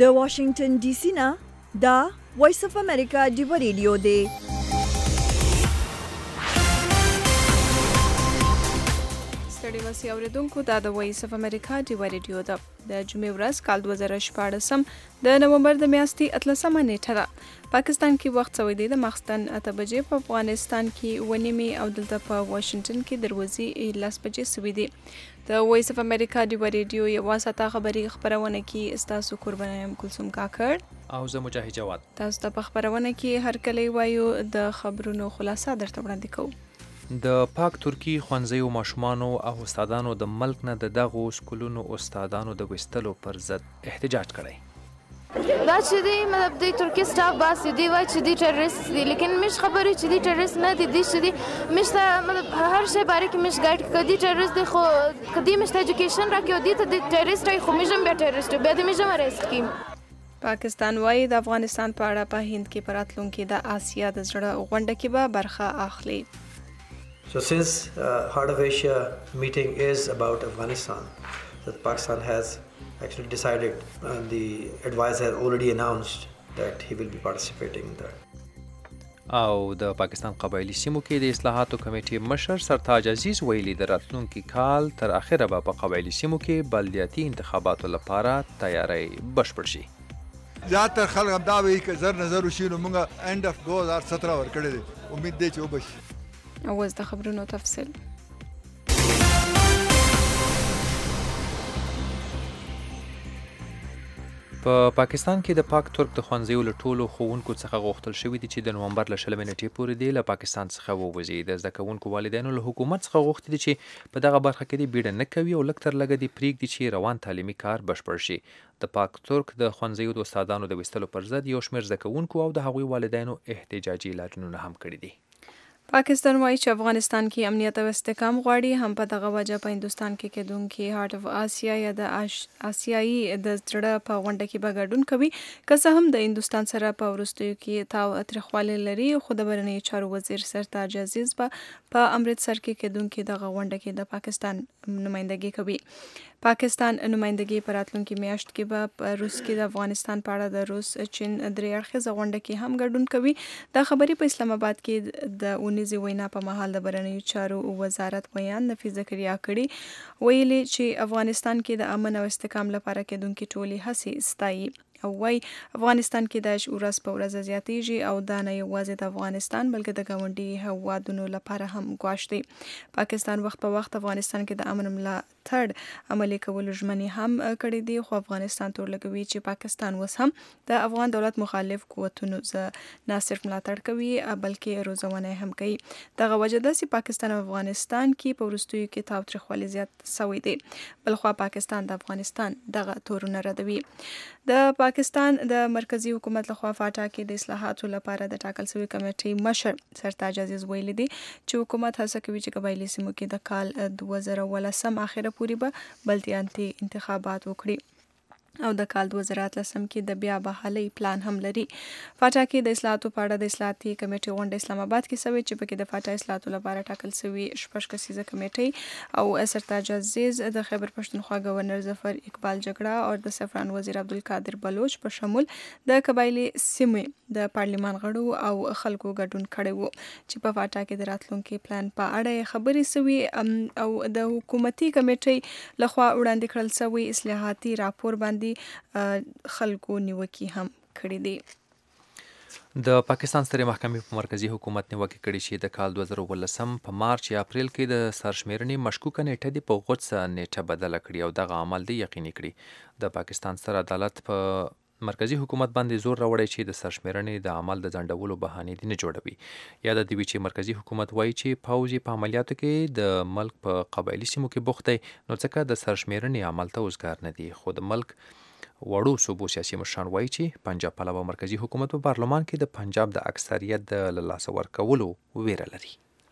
د واشنگټن ډي سي نه دا وایس اف امریکا ډیو ریډیو دی. ستړي مسي اوریدونکو دا د وایس اف امریکا ډیو ریډیو ده. د جمعې ورځ کال 2014 د نومبر د میاشتې 13 نیټه ده. پاکستان کې وخت سوی دی د ماخستن 8 بجې، په افغانستان کې ونیمي او دلته په واشنگټن کې دروازې 10 بجې سوي دي. د وایس اف امریکا ډیو ریډیو یو ساته خبري خبرونه کې استاسو قربانه يم کلثوم کاکړ او زه مجاهد جواد. تاسو ته په خبرونه کې هر کله وایو د خبرونو خلاصه درته وړاندې کوو. د پاک ترکی ښوونځیو ماشومانو او استادانو د ملک نه د دغو سکولونو استادانو د وستلو پر ضد احتجاج کړی. دا چې دی مطلب د ترکی سټاف باس دی وای چې دی ټیرریست دی، لیکن مش خبرې چې دی ټیرریست نه دی، دی چې دی مش ته مطلب هر شی باره کې مش ګایډ کدي ټیرریست دی، خو کدي مش ته ایجوکیشن راکې دی ته د ټیرریست خو مجم به ټیرریست به د مجم اریست کی. پاکستان وايي د افغانستان په اړه په هند کې پراتلونکو د آسیا د زړه غونډه کې به برخه اخلي. So since Heart of Asia meeting is about Afghanistan, that Pakistan has actually decided, and the advisor has already announced that he will be participating in that. او د پاکستان قبایلی سیمو کې د اصلاحاتو کمیټې مشر سرتاج عزیز ویلي د راتلونکي کال تر اخره به په قبایلی سیمو کې بلدیاتي انتخاباتو لپاره تیاری بشپړ شي. زیاتره خلک هم دا وایي که زر نظر وشي نو موږ اینډ اف 2017 ورکړی دی، امید دی چې وبشي. اوس د خبرونو تفصیل. په پاکستان کې د پاک ترک د ښوونځیو له ټولو ښوونکو څخه غوښتل شوي دي چې د نومبر له 20 نیټې پورې دی له پاکستان څخه ووځي. د زده کوونکو والدینو له حکومت څخه غوښتي دي چې په دغه برخه کې بیړه نه کوي او لږ تر لږه دې پرېږدي چې روان تعلیمي کار بشپړ شي. د پاک ترک د ښوونځیو د استادانو د وستلو پر ضد یو شمېر زده کوونکو او د هغوی والدینو احتجاجي اعلانونه هم کړي دي. پاکستان وايي چې افغانستان کې امنیت او استحکام غواړي، هم په دغه وجه په هندستان کې کېدونکي هارت اف آسیا یا د آسیایي د زړه په غونډه کې به ګډون کوي. که څه هم د هندستان سره په وروستیو کې تاو تریخوالی لري، خو د بهرنیو چارو وزیر سرتاج عزیز په امرتسر کې کېدونکي دغه غونډه کې د پاکستان نمائندګي کوي. پاکستان نمائندګي په راتلونکي میاشت کې به په روس کې د افغانستان په اړه د روس چین درې اړخیزه غونډه کې هم ګډون کوي. دا خبرې په اسلام آباد کې د اونیزې وینا په مهال د بهرنیو چارو وزارت بیان نفیس زکریا کړي، ویلي چې افغانستان کې د امن او استحکام لپاره کېدونکي ټولې هڅې ستایي او وايي افغانستان کې داعش ورځ په ورځ زیاتېږي او دا نه یوازې د افغانستان بلکې د ګاونډي هیوادونو لپاره هم ګواښ دی. پاکستان وخت په وخت افغانستان کې د امن ملاتړ عملي کولو ژمنې هم کړې دي، خو افغانستان تور لګوي چې پاکستان اوس هم د افغان دولت مخالف قوتونو نه صرف ملاتړ کوي بلکې روزونه هم کوي. دغه وجه ده چې پاکستان او افغانستان کې په وروستیو کې تاوتریخوالی زیات شوی دی، بلخوا پاکستان د افغانستان دغه تورونه ردوي. د پاکستان د مرکزی حکومت لخوا فاټا کې د اصلاحاتو لپاره د ټاکل شوی کمیټې مشر سرتاج عزیز ویلي دی چې حکومت هڅه کوي چې قبایلی سیمو کې د کال 2018 اخره پورې به بلدیاتي انتخابات وکړي او د کال 2018 کې د بیا بحالي پلان هم لري. فاټا کې د اصلاحاتو په اړه د اصلاحاتي کمیټې غونډه اسلام آباد کې شوې چې پکې د فاټا اصلاحاتو لپاره ټاکل شوی 6 کسیزه کمیټې او سرتاج عزیز د خیبر پښتونخوا گورنر ظفر اقبال جګړه او د سفران وزیر عبدالقادر بلوچ په شمول د قبایلی سیمې د پارلیمان غړو او خلکو ګډون کړی وو چې په فاټا کې د راتلونکي پلان په اړه خبرې شوې او د حکومتي کمیټې لخوا وړاندې کړل شوی اصلاحاتي راپور باندې خلکو نیوکې هم کړې دي. د پاکستان سترې محکمې په مرکزی حکومت نیوکې کړې چې د کال 2018 په مارچ یا اپریل کې د سرشمیرنې مشکوکه نیټه دی په غوڅه نیټه بدله کړي او دغه عمل دی یقیني کړي. د پاکستان ستر عدالت په مرکزی حکومت باندې زور راوړی چې د سرشمیرنې د عمل د ځنډولو بهانې دي نه جوړوي. یاد دی چې مرکزی حکومت وایي چې پوځ په عملیاتو کې د ملک په قبایلی سیمو کې بوخت دی، نو ځکه د سرشمیرنې عمل ته اوزګار نه دي. خو د ملک وړو صوبو سیاسي مشران وایي چې پنجاب پلوه مرکزی حکومت په پارلمان کې د پنجاب د اکثریت د لاسه ورکولو ویره لري.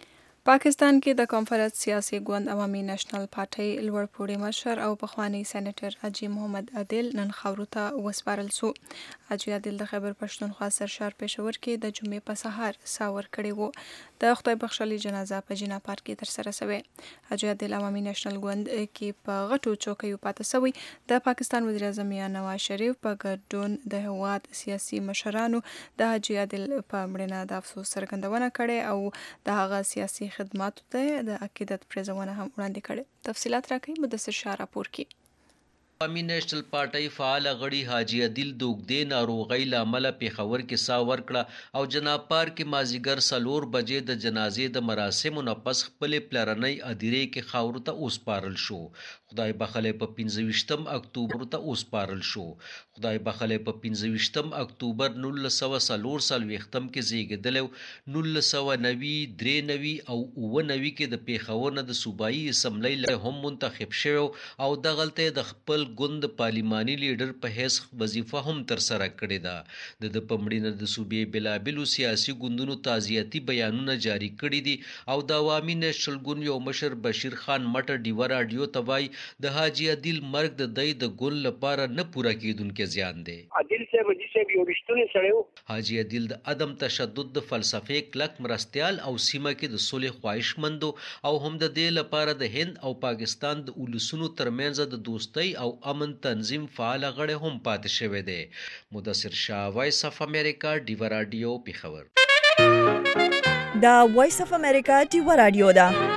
پاکستان کې د کانفرنس سیاسي ګوند عوامي نېشنل پارټۍ لوړ پوړی مشر او پخوانی سېنیټر حاجي محمد عادل نن خاورو ته وسپارل شو. حاجي عادل د خیبر پښتونخوا سرشار پېښور کې د جمعې په سهار ساور کړی وو. د خدای بخښلي جنازه په جنا پارک کې ترسره شوې. حاجي عادل عوامي نېشنل ګوند کې په غټو چوکیو پاتې شوی. د پاکستان وزیر اعظم نواز شریف په ګډون د هېواد سیاسي مشرانو د حاجي عادل په مړینه د افسوس څرګندونه کړې او د هغه سیاسي خدماتو ته د عقیدت پرېزونه هم وړاندې کړې. تفصیلات راکوي مدثر شاه راپور کې. عوامي نېشنل پارټۍ فعال غړي حاجي عادل د اوږدې ناروغۍ له امله پېښور کې ساه ورکړه او جناب پارک کې مازدیګر 4 بجې د جنازې د مراسمو نه پس خپلې پلرنۍ هدیرې کې خاورو ته وسپارل شو. خدای بخلی په 25 اکتوبر ته وسپارل شو. خدای بخلی په 25 اکتوبر 1940 کې زیږېدلی، 1990 93 او 99 کې د پېښور نه د صوبایي اسمبلۍ له هم منتخب شوی او دغلته د خپل ګوند پارلماني لیډر په حیث وظیفه هم ترسره کړې ده. د په مړینه د صوبې بېلابېلو سیاسي ګوندونو تعزیتي بیانونه جاري کړي دي او د عوامي نېشنل ګوند یو مشر بشیر خان مټه ډیوه راډیو ته وایي د حاجي عادل مرګ د دی د ګوند لپاره نه پوره کېدونکی زیان دی. عادل صاحب یو رښتونی سړی و. حاجي عادل د عدم تشدد د فلسفې کلک مرستیال او سیمه کې د صلح خواهشمندو او هم د دې لپاره د هند او پاکستان د اولسونو ترمنځ د دوستۍ او امن تنظیم فعال غړی هم پاتې شوی دی. مدثر شاه، وایس اف امریکا، ډیوه راډیو، پېښور. دا وایس اف امریکا ډیوه راډیو ده.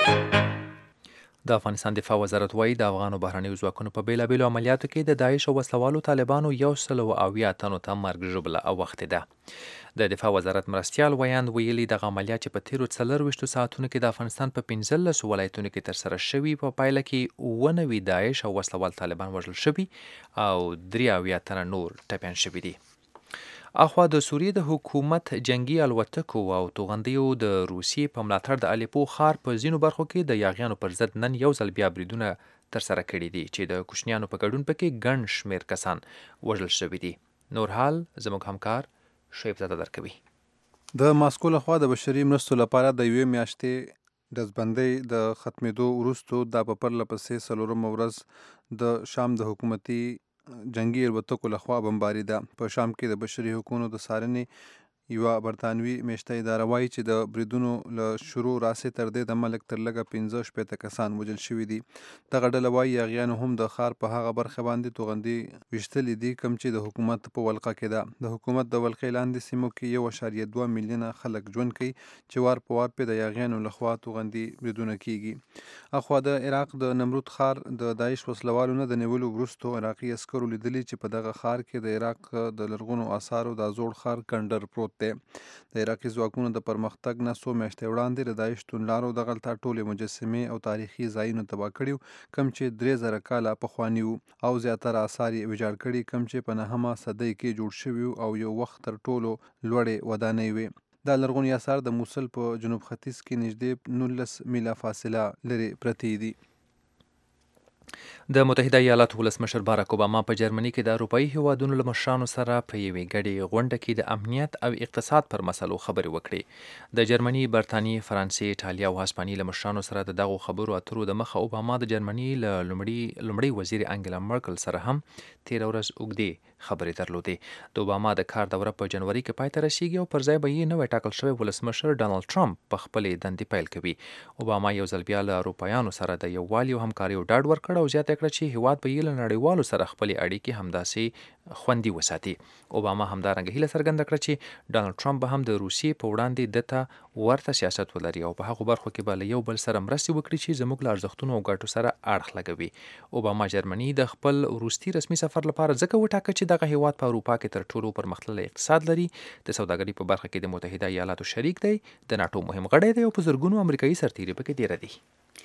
د افغانستان دفاع وزارت وایي د افغانو بهرنیو ځواکونو په بیلابیلو عملیاتو کې د داعش او وسلوالو طالبانو 170 تنو ته مرګ ژوبله اوښتې ده. د دفاع وزارت مرستیال ویاند ویلي دغه عملیات چې په تیرو 24 ساعتونو کې د افغانستان په 15 ولایتونو کې ترسره شوي په پایله کې 99 داعش او وسلوال طالبان وژل شوي او 83 تنه نور ټپیان شوي دي. اخوا د سوریې د حکومت جنگي الوتکو او توغندیو د روسیې په ملاتړ د الیپو ښار په ځینو برخو کې د یاغیانو پر ضد نن یو ځل بیا بریدونه ترسره کړي دي چې د کوچنیانو په ګډون پکې ګڼ شمېر کسان وژل شوي دي. نور حال زموږ همکار شعیب زاده درکوي. د ماسکو لخوا د بشري مرستو لپاره د یوې میاشتې ډزبندۍ د ختمېدو وروستو دا په پرله پسې 4مه ورځ د شام د حکومتي جنگي الوتکو لخوا بمباري ده. په شام کې د بشري حقوقو د څارنې یوه برطانوي میشته اداره وایي چې د بریدونو له شروع راسې تر دې د ملک تر لږه 15 کسان وژل شوي دي. دغه ډله وایي یاغیانو هم د ښار په هغه برخه باندې توغندي ویشتلې دي کوم چې د حکومت په ولقه کې ده. د حکومت د ولقې لاندې سیمو کې 1.2 میلیونه خلک ژوند کوي چې وار په وار په د یاغیانو لخوا توغندي بریدونه کیږي. اخوا د عراق د نمرود ښار د داعش وسلوالو نه د نیولو وروستو عراقي عسکرو لیدلي چې په دغه ښار کې د عراق د لرغونو آثارو دا زوړ ښار کنډر پروت دی. د عراقي ځواکونو د پرمختګ نه څو میاشتې وړاندې د داعش توندلارو دغلته ټولې مجسمې او تاریخي ځایونه تباه کړي کوم چې 3000 کاله پخواني وو او زیاتره آثار یې ویجاړ کړي کوم چې په 9مه صدۍ کې جوړ شوي او یو وخت تر ټولو لوړې ودانۍ وې. دا لرغوني آثار د موصل په جنوب ختیځ کې نږدې 19 میله فاصله لرې پرتې دي. د متحده ایالاتو ولسمشر باراک اوباما په جرمني کې د اروپایي هیوادونو له مشرانو سره په یوې ګډې غونډه کې د امنیت او اقتصاد پر مسلو خبرې وکړې. د جرمني، برطانیې، فرانسې، ایټالیا او هسپانیې له مشرانو سره د دغو خبرو اترو د مخه اوباما د جرمني له لومړي وزیر انګلا مرکل سره هم تېره ورځ اوږدې خبرې درلودې. د اوباما د کار دوره په جنوري کې پای ته رسیږي او پر ځای به یې نوی ټاکل شوی ولسمشر ډانلډ ټرمپ په خپلې دندې پیل کوي. اوباما یو ځل بیا له اروپایانو سره د یووالي او همکارۍ ډاډ ورکړ او زیاته کړه چې هیواد به یې له نړیوالو سره خپلې اړیکې همداسې خوندي وساتي. اوباما همدارنګه هیله څرګنده کړه چې ډانلډ ټرمپ به هم د روسیې په وړاندې دته ورته سیاست ولري او په هغو برخو کې به له یو بل سره مرستې وکړي چې زموږ له ارزښتونو او ګټو سره اړخ لګوي. اوباما جرمني د خپل وروستي رسمي سفر لپاره ځکه وټاکه چې دغه هیواد په اروپا کې تر ټولو پرمختللی اقتصاد لري، د سوداګرۍ په برخه کې د متحده ایالاتو شریک دی، د ناټو مهم غړی دی او په زرګونو امریکایي سرتیري پکې ډیره دي.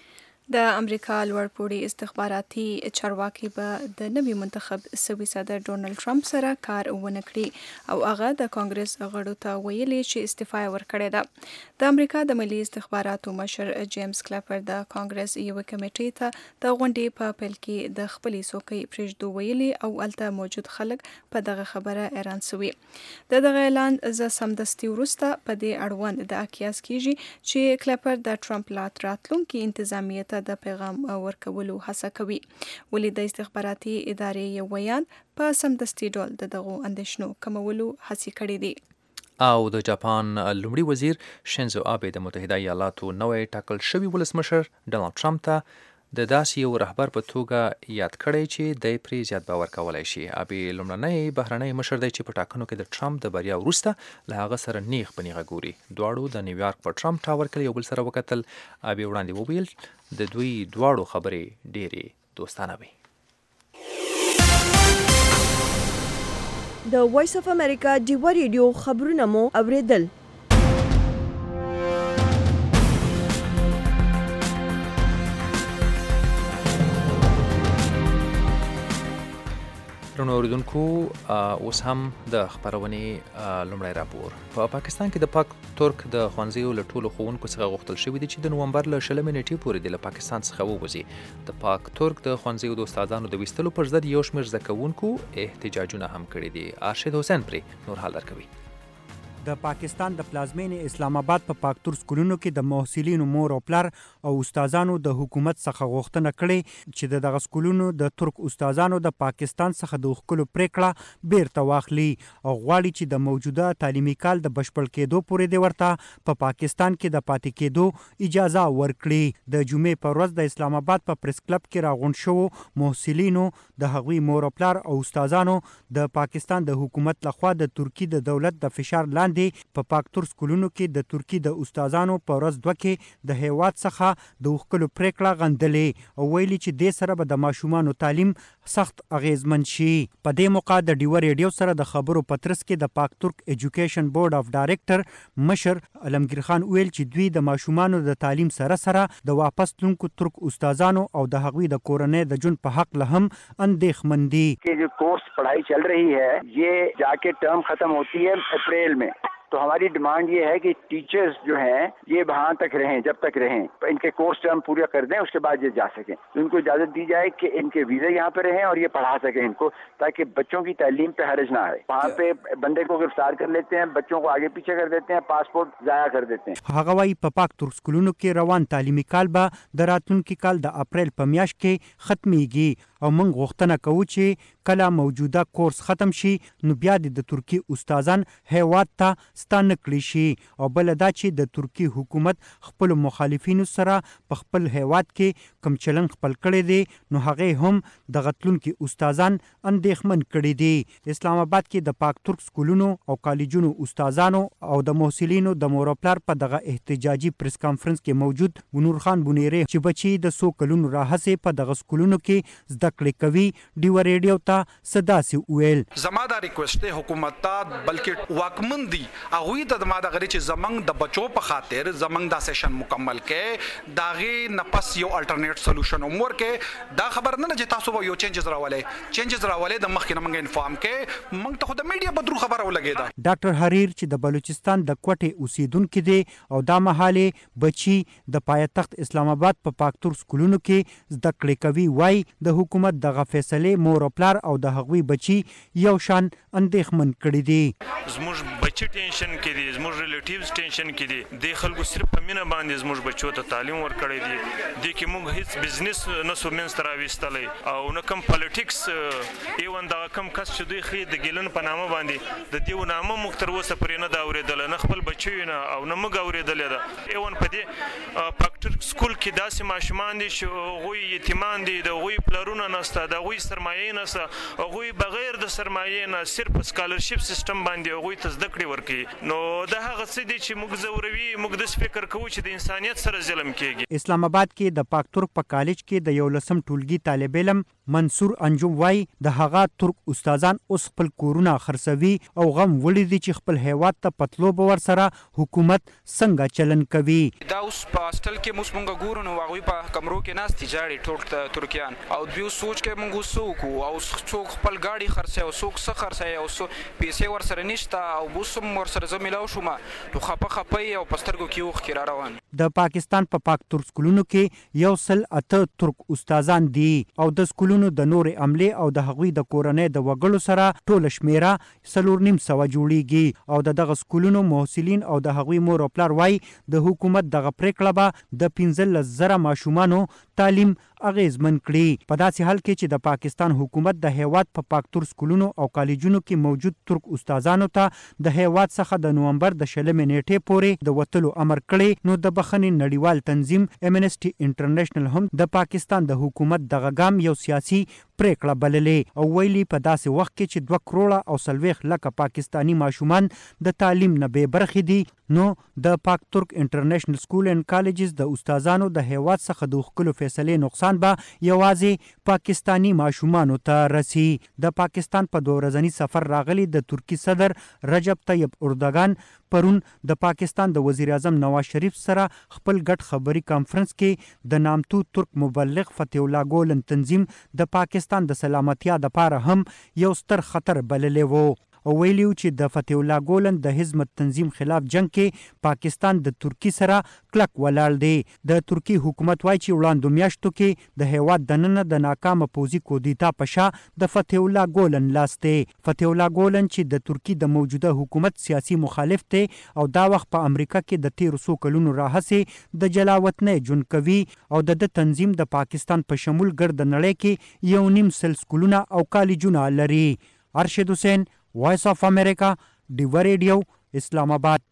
د امریکا لوړپوړي استخباراتي چارواکي به د نوي منتخب سوي صدر ډونالد ټرمپ سره کار ونه کړي او هغه د کانګرس غړو ته ویلي چې استعفا ورکړې ده. د امریکا د ملي استخباراتو مشر جیمز کلیپر د کانګرس یو کمیټې ته د غونډې په پیل کې د خپلې څوکۍ پرېږدو ویلي او هلته موجود خلک په دغه خبره حیران سوي. د دغه اعلان زه سمدستي وروسته په دې اړوند د اکیاس کیږي چې کلیپر د ټرمپ لا راتلونکي انتظامیې د پیغام ورکولو هڅه کوي. ولې د استخباراتي ادارې یو ویان په سمدستي ډول دغو اندېښنو کمولو هڅې کړې دي. او د جاپان لومړي وزیر شینزو آبه د متحده ایالاتو نوی ټاکل شوی ولسمشر ډونالد ټرمپ ته د داسې یو رهبر په توګه یاد کړی چې د پرې زیات باور کولای شي. آبه لومړنی بهرنی مشر دی چې په ټاکنو کې د ټرمپ د بریا وروسته له هغه سره نیغ په نیغه ګوري. دواړو د نیویارک په ټرمپ ټاور کې یو بل سره وکتل. آبه وړاندې وویل د دوی دواړو خبرې ډېرې دوستانه وي. د وایس اف امریکا ډیوا ریډیو خبرونه مو اوریدل. درنو اوریدونکو اوس هم د خبرونې لومړی راپور. په پاکستان کې د پاک ترک د ښوونځیو له ټولو ښوونکو څخه غوښتل شوي دي چې د نومبر له 20 نیټې پورې د له پاکستان څخه ووځي. د پاک ترک د ښوونځیو د استادانو د ویستلو پر ضد یو شمېر زده کوونکو احتجاجونه هم کړي دي. ارشد حسین پرې نور حال درکوي. د پاکستان د پلازمینې اسلام آباد په پاکتور سکولونو کې د محصلینو مور او پلار او استادانو د حکومت څخه غوښتنه کړې چې د دغه سکولونو د ترک استادانو د پاکستان څخه د وښکلو پریکړه بیرته واخلي او غواړي چې د موجوده تعلیمي کال د بشپړ کېدو پورې د ورته په پاکستان کې د پاتې کېدو اجازه ورکړي. د جمعې په ورځ د اسلام آباد په پریس کلب کې راغونډ شوو محصلینو د هغوی مور او پلار او استادانو د پاکستان د حکومت لخوا د ترکی د دولت د فشار لاندې په پاکتور سکولونو کې د ترکی د استادانو په ورځ 2 کې د هیواد څخه د وښکلو پریکړه غندلې او ویلي چې دې سره به د ماشومانو تعلیم سخت اغیزمن شي. په دې موقع د ډیوا ریډیو سره د خبرو پترس کې د پاک ترک ایجوکیشن بورډ اف ډایریکټر مشر علمگیر خان ویل چې دوی د ماشومانو د تعلیم سره سره د واپس تلونکو ترک استادانو او د هغوی د کورنۍ د ژوند په حق له هم اندېښمن دي. कि जो कोर्स पढ़ाई चल रही है ये जाके टर्म खत्म होती है अप्रैल में, तो हमारी डिमांड ये है कि टीचर्स जो हैं ये वहाँ तक रहें, जब तक रहें, इनके कोर्स टर्म पूरा कर दें, उसके बाद ये जा सकें. तो इनको इजाज़त दी जाए कि इनके वीज़ा यहाँ पे रहें और ये पढ़ा सकें इनको, ताकि बच्चों की तालीम पे हर्ज ना आए. वहाँ पे बंदे को गिरफ्तार कर लेते हैं, बच्चों को आगे पीछे कर देते हैं, पासपोर्ट ज़ाया कर देते हैं. هغه وايي په پاک ترک سکولونو کې روان تعلیمي کال به د راتلونکي کال د اپریل په میاشت کې ختمیږي او موږ غوښتنه کوو چې کله موجوده کورس ختم شي نو بیا د ترکی استادان هیواد ته ستانه کړي شي او بل دا چې د ترکی حکومت خپل مخالفینو سره په خپل هیواد کې کم چلن خپل کړي دي نو هغه هم د غتلونکي استادان اندېښمن کړي دي. اسلام آباد کې د پاک ترک سکولونو او کالجونو استادانو او د محصلینو د مور او پلار په دغه احتجاجي پریس کانفرنس کې موجود نور خان بونیری چې بچي د 100 کلونو راهسه په دغه سکولونو کې زده کړې کوي ډیوا ریډیو ته صدا سی ویل. زما دا ریکوست حکومت ته بلکې واکمن دي هغه ته ما دا غري چې زمنګ د بچو په خاطر زمنګ دا سیشن مکمل کې داغه نفس یو الټرنیټ سولوشن عمر کې دا خبر نه چې تاسو یو چینجز راولې د مخکې موږ انفارم کې موږ ته خو د میډیا بدرو خبره ولګیدا. ډاکټر حریر چې د بلوچستان د کوټه اوسیدونکو دي او دا مهاله بچي د پایتخت اسلام آباد په پاکتور سکولونو کې زده کړې کوي وای د حکومت دغه فیصله مور او پلار او د هغوی بچي یو شان اندېښمن کړي دي. زموږ بچي ټینشن کې دي، زموږ ریلیټیوز ټینشن کې دي، د خلکو صرف په مینه باندې زموږ بچو ته تعلیم ورکړی دي. د کې موږ هیڅ بزنس نه سو منځ ته راوستلی او نه کم پالیټکس ایون دا کم کس چې دوی خې د ګیلن په نامه باندې د دیو نامه موږ تر اوسه پرې نه دا اورېدل نه خپل بچي نه او نه موږ اورېدل ده. ایون په دې پاکتر سکول کې داسې ماشومان دي چې هغوی یتیمان دي، د هغوی پلرونه نسته، د هغوی سرمایې نسته، هغوی بغیر د سرمایې نه صرف سکالرشپ سیستم باندې هغوی ته زده کړې ورکوي. نو دا هغه څه دي چې موږ ځوروي، موږ داسې فکر کوو چې د انسانیت سره ظلم کیږي. اسلام آباد کې د پاک ترک په کالج کې د 11 ټولګي طالب علم منصور انجم وای د هغه ترک استادان اوس خپل کورونه خرڅوي او غم وړي دي چې خپل هیواد ته پتلو به ورسره حکومت څنګه چلن کوي. دا اوس په هاسټل کې موږ ګورو نو هغوی په کمرو کې ناستې جاړي ټول ترکیان او دوی سوچ کې موږ څوک او څوک خپل ګاډي خرڅوي او څوک څه خرڅوي او پیسې ورسره نشته او اوس هم ورسره زه میلاو شوم نو خپه او په سترګو کې اوښکې را روان. د پاکستان په پاک ترک سکولونو کې 108 ترک استادان دي او د سکولونو د نورې عملې او د هغوی د کورنۍ د وګړو سره ټوله شمیره 4.5 جوړیږي او دغه سکولونو محصلین او د هغوی مور او پلار وای د حکومت دغه پریکړه به د 15,000 ماشومانو تعلیم اغیزمن کړي. په داسې حال کې چې د پاکستان حکومت د هیواد په پاک ترک سکولونو او کالجونو کې موجود ترک استادانو ته د هیواد څخه د نومبر د 20 نیټې پورې د وتلو امر کړی، نو د بخښنې نړیوال تنظیم امنسټي انټرنیشنل هم د پاکستان د حکومت دغه ګام یو سیاسي پریکړه بللې او ویلي په داسې وخت کې چې 2 کروڑه او 40 لکه پاکستانی ماشومان د تعلیم نه بې برخې دي، نو د پاک ترک انټرنیشنل سکول اینڈ کالجز د استادانو د هیواد څخه د خپلو فیصلې نقصان به یوازې پاکستانی ماشومانو ته رسی. د پاکستان په 2 ورځني سفر راغلي د ترکی صدر رجب طیب اردوغان پرون د پاکستان د وزیر اعظم نواز شریف سره خپل ګډ خبري کانفرنس کې د نامتو ترک مبلغ فتح الله ګولن تنظیم د پاکستان د سلامتیا د پاره هم یو ستر خطر بللی وو او ویلیو چې د فتح الله ګولن د حزب تنظیم خلاف جنگ کې پاکستان د ترکی سره کلک ولاړ دی. د ترکی حکومت وایي چې وړاندو میاشتو کې د هیواد دننه د ناکامه پوځي کودتا په شا د فتح الله ګولن لاس دی. فتح الله ګولن چې د ترکی د موجوده حکومت سیاسي مخالف دی او دا وخت په امریکا کې د 1300 کلونو راهیسې د جلاوطنۍ ژوند کوي او د تنظیم د پاکستان په شمول ګرد نړۍ کې 1.5 سکولونه او کالجونه لري. ارشد حسین، وائس آف امریکا، ډیو ریډیو، اسلام آباد.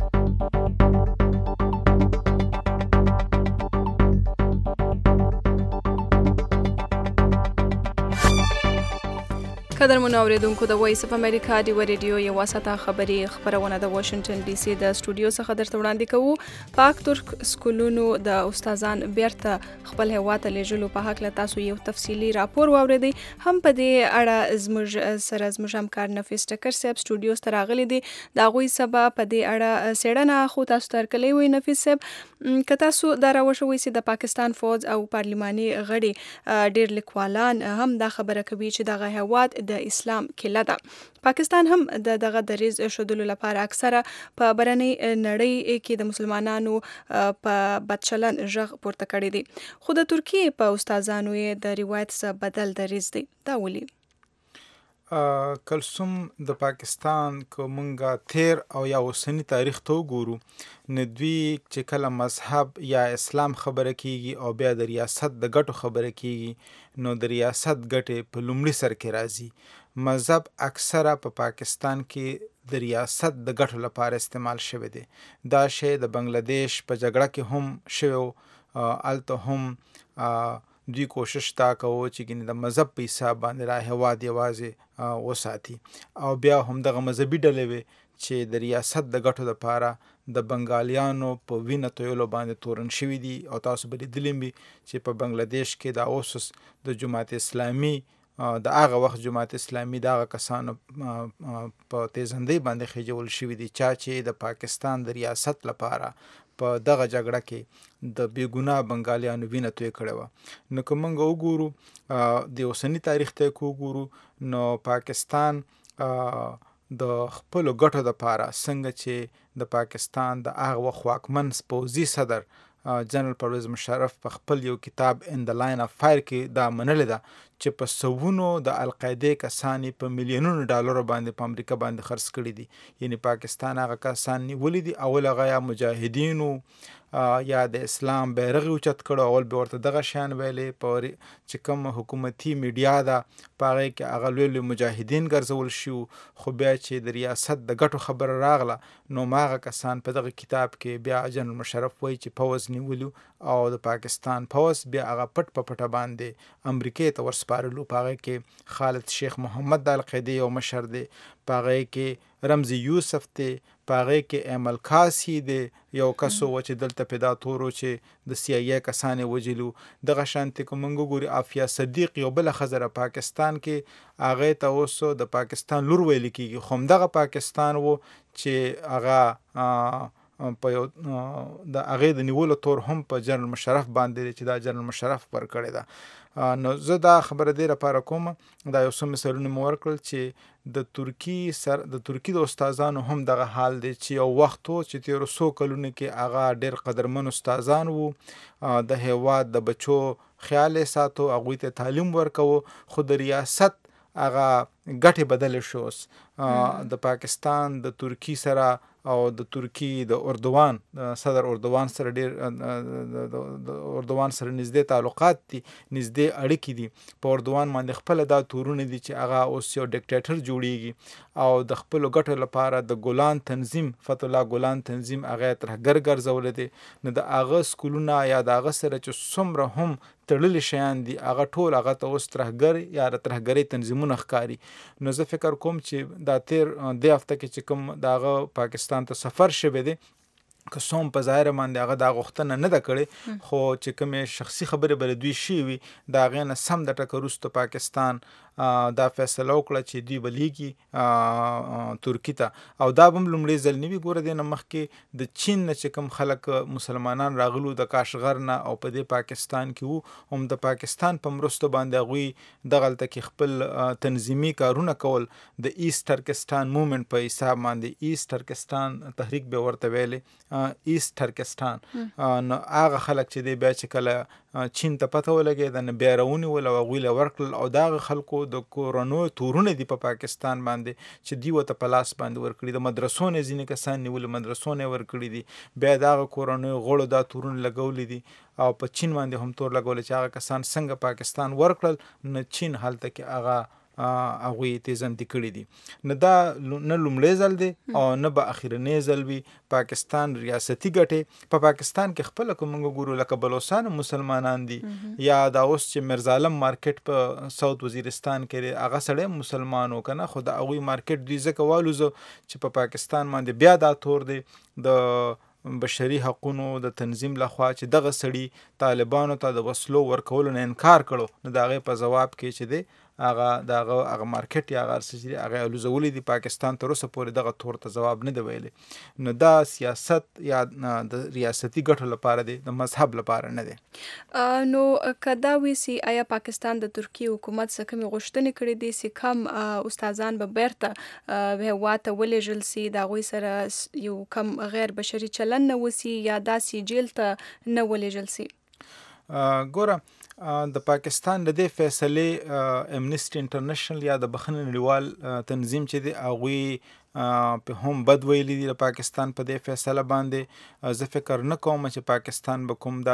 قدرمن اوریدونکو د وایس اف امریکا ډیو ریډیو یو واسطه خبري خبرونه د واشنگټن ډي سي د سټوډیو څخه درته وړاندې کوو. پاک ترک سکولونو د استادان بیرته خپل هیواد ته لیږلو په هکله تاسو یو تفصیلي راپور واوریدئ. هم په دې اړه زموږ همکار نفیس ټکر صاحب سټوډیو ته راغلی دی. د هغوی سبا په دې اړه څېړنه خو تاسو ته ورکړې وي. نفیس صاحب، که تاسو دا راوښوئ چې د پاکستان فوج او پارلماني غړي ډېر لیکوالان هم دا خبره کوي چې دغه هیواد د اسلام کله ده. پاکستان هم دغه دریز شودلو لپاره اکثره په برنۍ نړۍ کې د مسلمانانو په بدچلن ژغ پورته کړی دی، خو د ترکیې په استادانو یې د روایت څخه بدل دریز دی. دا ولې؟ کلثوم، د پاکستان که مونږه تیر او یا اوسنی تاریخ ته وګورو نو دوی چې کله مذهب یا اسلام خبره کیږي او بیا د ریاست د ګټو خبره کیږي نو د ریاست ګټې په لومړي سر کې راځي. مذهب اکثره په پاکستان کې د ریاست د ګټو لپاره استعمال شوی دی. دا شی د بنگلادیش په جګړه کې هم شوی، الته هم دوی کوشش تا کوو چې د مذهب په حساب باندې را هیواد یوازې وساتي او بیا هم دغه مذهبي ډلې وي چې د ریاست د ګټو لپاره د بنګالیانو په وینه تویولو باندې تورن شوي دي. او تاسو به لیدلی وي چې په بنگلادیش کې د اوسس د جماعت اسلامي د هغه وخت جماعت اسلامي د هغه کسانو په تیزندۍ باندې خېجول شوي دي چا چې د پاکستان د ریاست لپاره په دغه جګړه کې د بېګناه بنګالیانو وینه توی کړې وه. نو که موږ وګورو د اوسني تاریخ ته وګورو نو پاکستان د خپلو ګټو دپاره څنګه چې د پاکستان د هغه وخت واکمن پوځي صدر جنرال پرویز مشرف په خپل یو کتاب ان د لاین اف فایر کې دا منلې ده چې په سوونو د القاعدې کسان په میلیونونو ډالرو باندې په امریکا باندې خرڅ کړي دي. یعنی پاکستان هغه کسان نیولي دي، اول هغه یا مجاهدینو یا د اسلام بیرغ اوچت کړو، اول به ورته دغه شیان ویلې، په چې کوم حکومتي میډیا ده په هغې کې هغه لوی لوی مجاهدین ګرځول شو. خو بیا چې د ریاست د ګټو خبره راغله نو هغه کسان په دغه کتاب کې بیا جنرال مشرف وایي چې پوځ نیولو او د پاکستان پوځ بیا هغه پټ په پټه باندې امریکې ته ورسپارل وسپارلو. په هغې کې خالد شیخ محمد د القاعدې یو مشر دی، په هغې کې رمزي یوسف دی، په هغې کې ایمل کاسی دی، یو کس و چې دلته پیدا تور و چې د CIA کسان یې وجلو. دغه شانتې که موږ وګورو عافیه صدیق یو بله ښځه ده پاکستان کې، هغې ته اوس د پاکستان لور ویل کېږي، خو همدغه پاکستان و چې هغه په یو د هغې د نیولو تور هم په جنرال مشرف باندې چې دا جنرال مشرف ورکړې ده. نو زه دا خبره دې لپاره کوم، دا یو څه مثالونه مو ورکړل چې د ترکي د استادانو هم دغه حال دی چې یو وخت و چې تېرو څو کلونو کې هغه ډېر قدرمن استادان وو، د هېواد د بچو خیال یې ساتو، هغوی ته تعلیم ورکوو، خو د ریاست هغه ګټې بدلې شو. اوس د پاکستان د ترکي سره او د ترکی د اردوان صدر اردوان سره ډېر د اردوان سره نږدې تعلقات دي، نږدې اړیکې دي. په اردوان باندې خپله دا تورونه دي چې هغه اوس یو ډیکټیټر جوړیږي او د خپلو ګټو لپاره د ګولان تنظیم، فتح الله ګولان تنظیم هغه یې ترهګر ګرځولی دی. نو د هغه سکولونه یا د هغه سره چې څومره هم تړلي شیان دي هغه ټول هغه ته اوس ترهګر یا د ترهګرۍ تنظیمونه ښکاري. نو زه فکر کوم چې دا تیر دې هفته کې چې کوم د هغه پاکستان ته سفر شوی دی، که څه هم په ظاهره باندې هغه دا غوښتنه نه ده کړې، خو چې کومې شخصي خبرې به دوی شوي وي د هغې نه سم د ټکه وروسته پاکستان دا فیصله وکړه چې دوی به لیږي ترکي ته. او دا به هم لومړی ځل نه وي، ګوره دې نه مخکې د چین نه چې کوم خلک مسلمانان راغلو د کاشغر نه او په دې پاکستان کې وو، هم د پاکستان په مرستو باندې هغوی دغلته کې خپل تنظیمي کارونه کول. د ایست ترکستان مومنټ په حساب باندې، ایست ترکستان تحریک به ورته ویلې، ایست ترکستان، نو هغه خلک چې دی بیا چې کله چین ته پته ولګېده نو بیا یې راونیول او هغوی له ورکړل. او دغه خلکو د کورنیو تورونه دي په پاکستان باندې چې دوی ورته په لاس باندې ورکړي، د مدرسو نه ځینې کسان نیولي، مدرسو نه یې ورکړي دي، بیا دغه کورنیو غړو دا تورونه لګولي دي او په چین باندې هم تور لګولی چې هغه کسان څنګه پاکستان ورکړل، نو چین هلته کې هغه هغوی تیزندي کړي دي. نو دا نه لومړی ځل دی او نه به اخرنی ځل وي. پاکستان ریاستي ګټې په پاکستان کې خپله که موږ وګورو لکه بلوچستان مسلمانان دي، یا دا اوس چې میرزالم مارکیټ په ساوت وزیرستان کې دی هغه سړی مسلمان و که نه، خو د هغوی مارکیټ دوی ځکه والوزه چې په پاکستان باندې بیا دا تور دی د بشري حقونو د تنظیم لخوا چې دغه سړي طالبانو ته د وسلو ورکولو نه انکار کړو، نو د هغې په ځواب کې چې دی هغه مارکیټ یا هغه څه چې هغه الوزولی دي پاکستان تر اوسه پورې دغه تور ته ځواب نه دی ویلی. نو دا سیاست یا د ریاستي ګټو لپاره دی، د مذهب لپاره نه دی. نو که دا ویسي آیا پاکستان د ترکیې حکومت څخه کومې غوښتنې کړې دي چې کم استادان به بیرته هېواد ته ولېږل سي، د هغوی سره یو کم غیر بشري چلن نه وسي یا داسې جیل ته نه ولېږل سي؟ ګوره د پاکستان د دې فیصلې امنیسټي انټرنیشنل یا د بخښنې نړیوال تنظیم چې دی هغوی په هم بد ویلي دي د پاکستان په دې فیصله باندې. زه فکر نه کوم چې پاکستان به کوم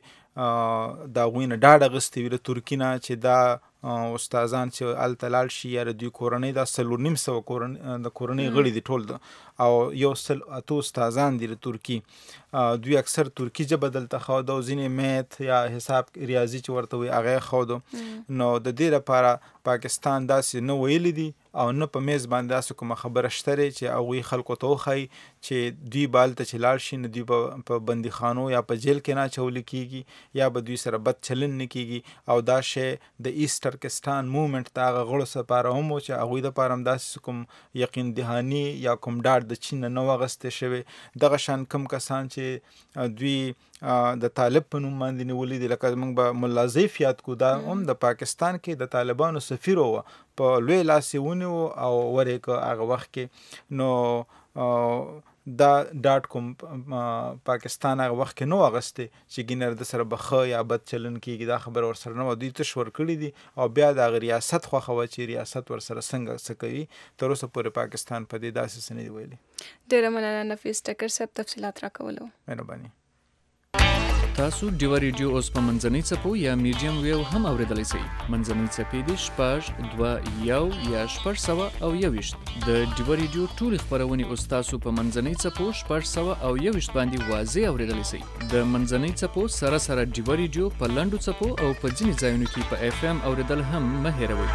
داسې د هغوی نه ډاډ اخیستی وي د ترکي نه چې دا استادان چې هلته لاړ شي یا د دوی کورنۍ دا 4,500 د کورنۍ غړي دي ټول او 108 استادان دي د ترکي، دوی اکثر ترکي ژبه دلته ښوده او ځینې میت یا حساب ریاضي چې ورته وایي هغه یې ښوده. نو د دې لپاره پاکستان داسې نه ویلي دي او نه په میز باندې داسې کومه خبره شته چې هغوی خلکو ته وښایي چې دوی به هلته چې لاړ شي نو دوی به په بندیخانو یا په جیل کې نه اچولي کېږي یا به دوی سره بد چلن نه کېږي. او دا شی د ایست ترکستان مومنټ د هغه غړو لپاره هم و چې هغوی دپاره هم داسې کوم یقین دهاني یا کوم ډاډ د چین نه و اخیستی شوی. دغه شان کوم کسان چې دوی د طالب په نوم باندې نیولي دي، لکه موږ به ملا ضیف یاد کړو، دا هم د پاکستان کې د طالبانو سفیر و، په لوی لاس یې ونیو او ورې که هغه وخت کې. نو دا ډاډ کوم پاکستان هغه وخت کې نه و اخیستی چې ګینر د سره به ښه یا بد چلن کېږي، دا خبره ورسره نه وه. دوی تش ورکړي دي او بیا د هغه ریاست خوښه وه چې ریاست ورسره څنګه څه کوي. تر اوسه پورې پاکستان په دې داسې څه نه دي ویلي. ډېره مننه نفیس ټکر صاحب تفصیلات راکولو. مهرباني. تاسو ډیوا ریډیو اوس په منځنۍ څپو یا میډیم ویو هم اوریدلی شئ. منځنۍ څپې دي 6.2 یا 621. د ډیوا ریډیو ټولې خپرونې اوس تاسو په منځنۍ څپو 621 باندې واضح اوریدلی شئ. د منځنۍ څپو سره سره ډیوا ریډیو په لنډو څپو او په ځینې ځایونو کې په FM اوریدل هم مه هېروئ.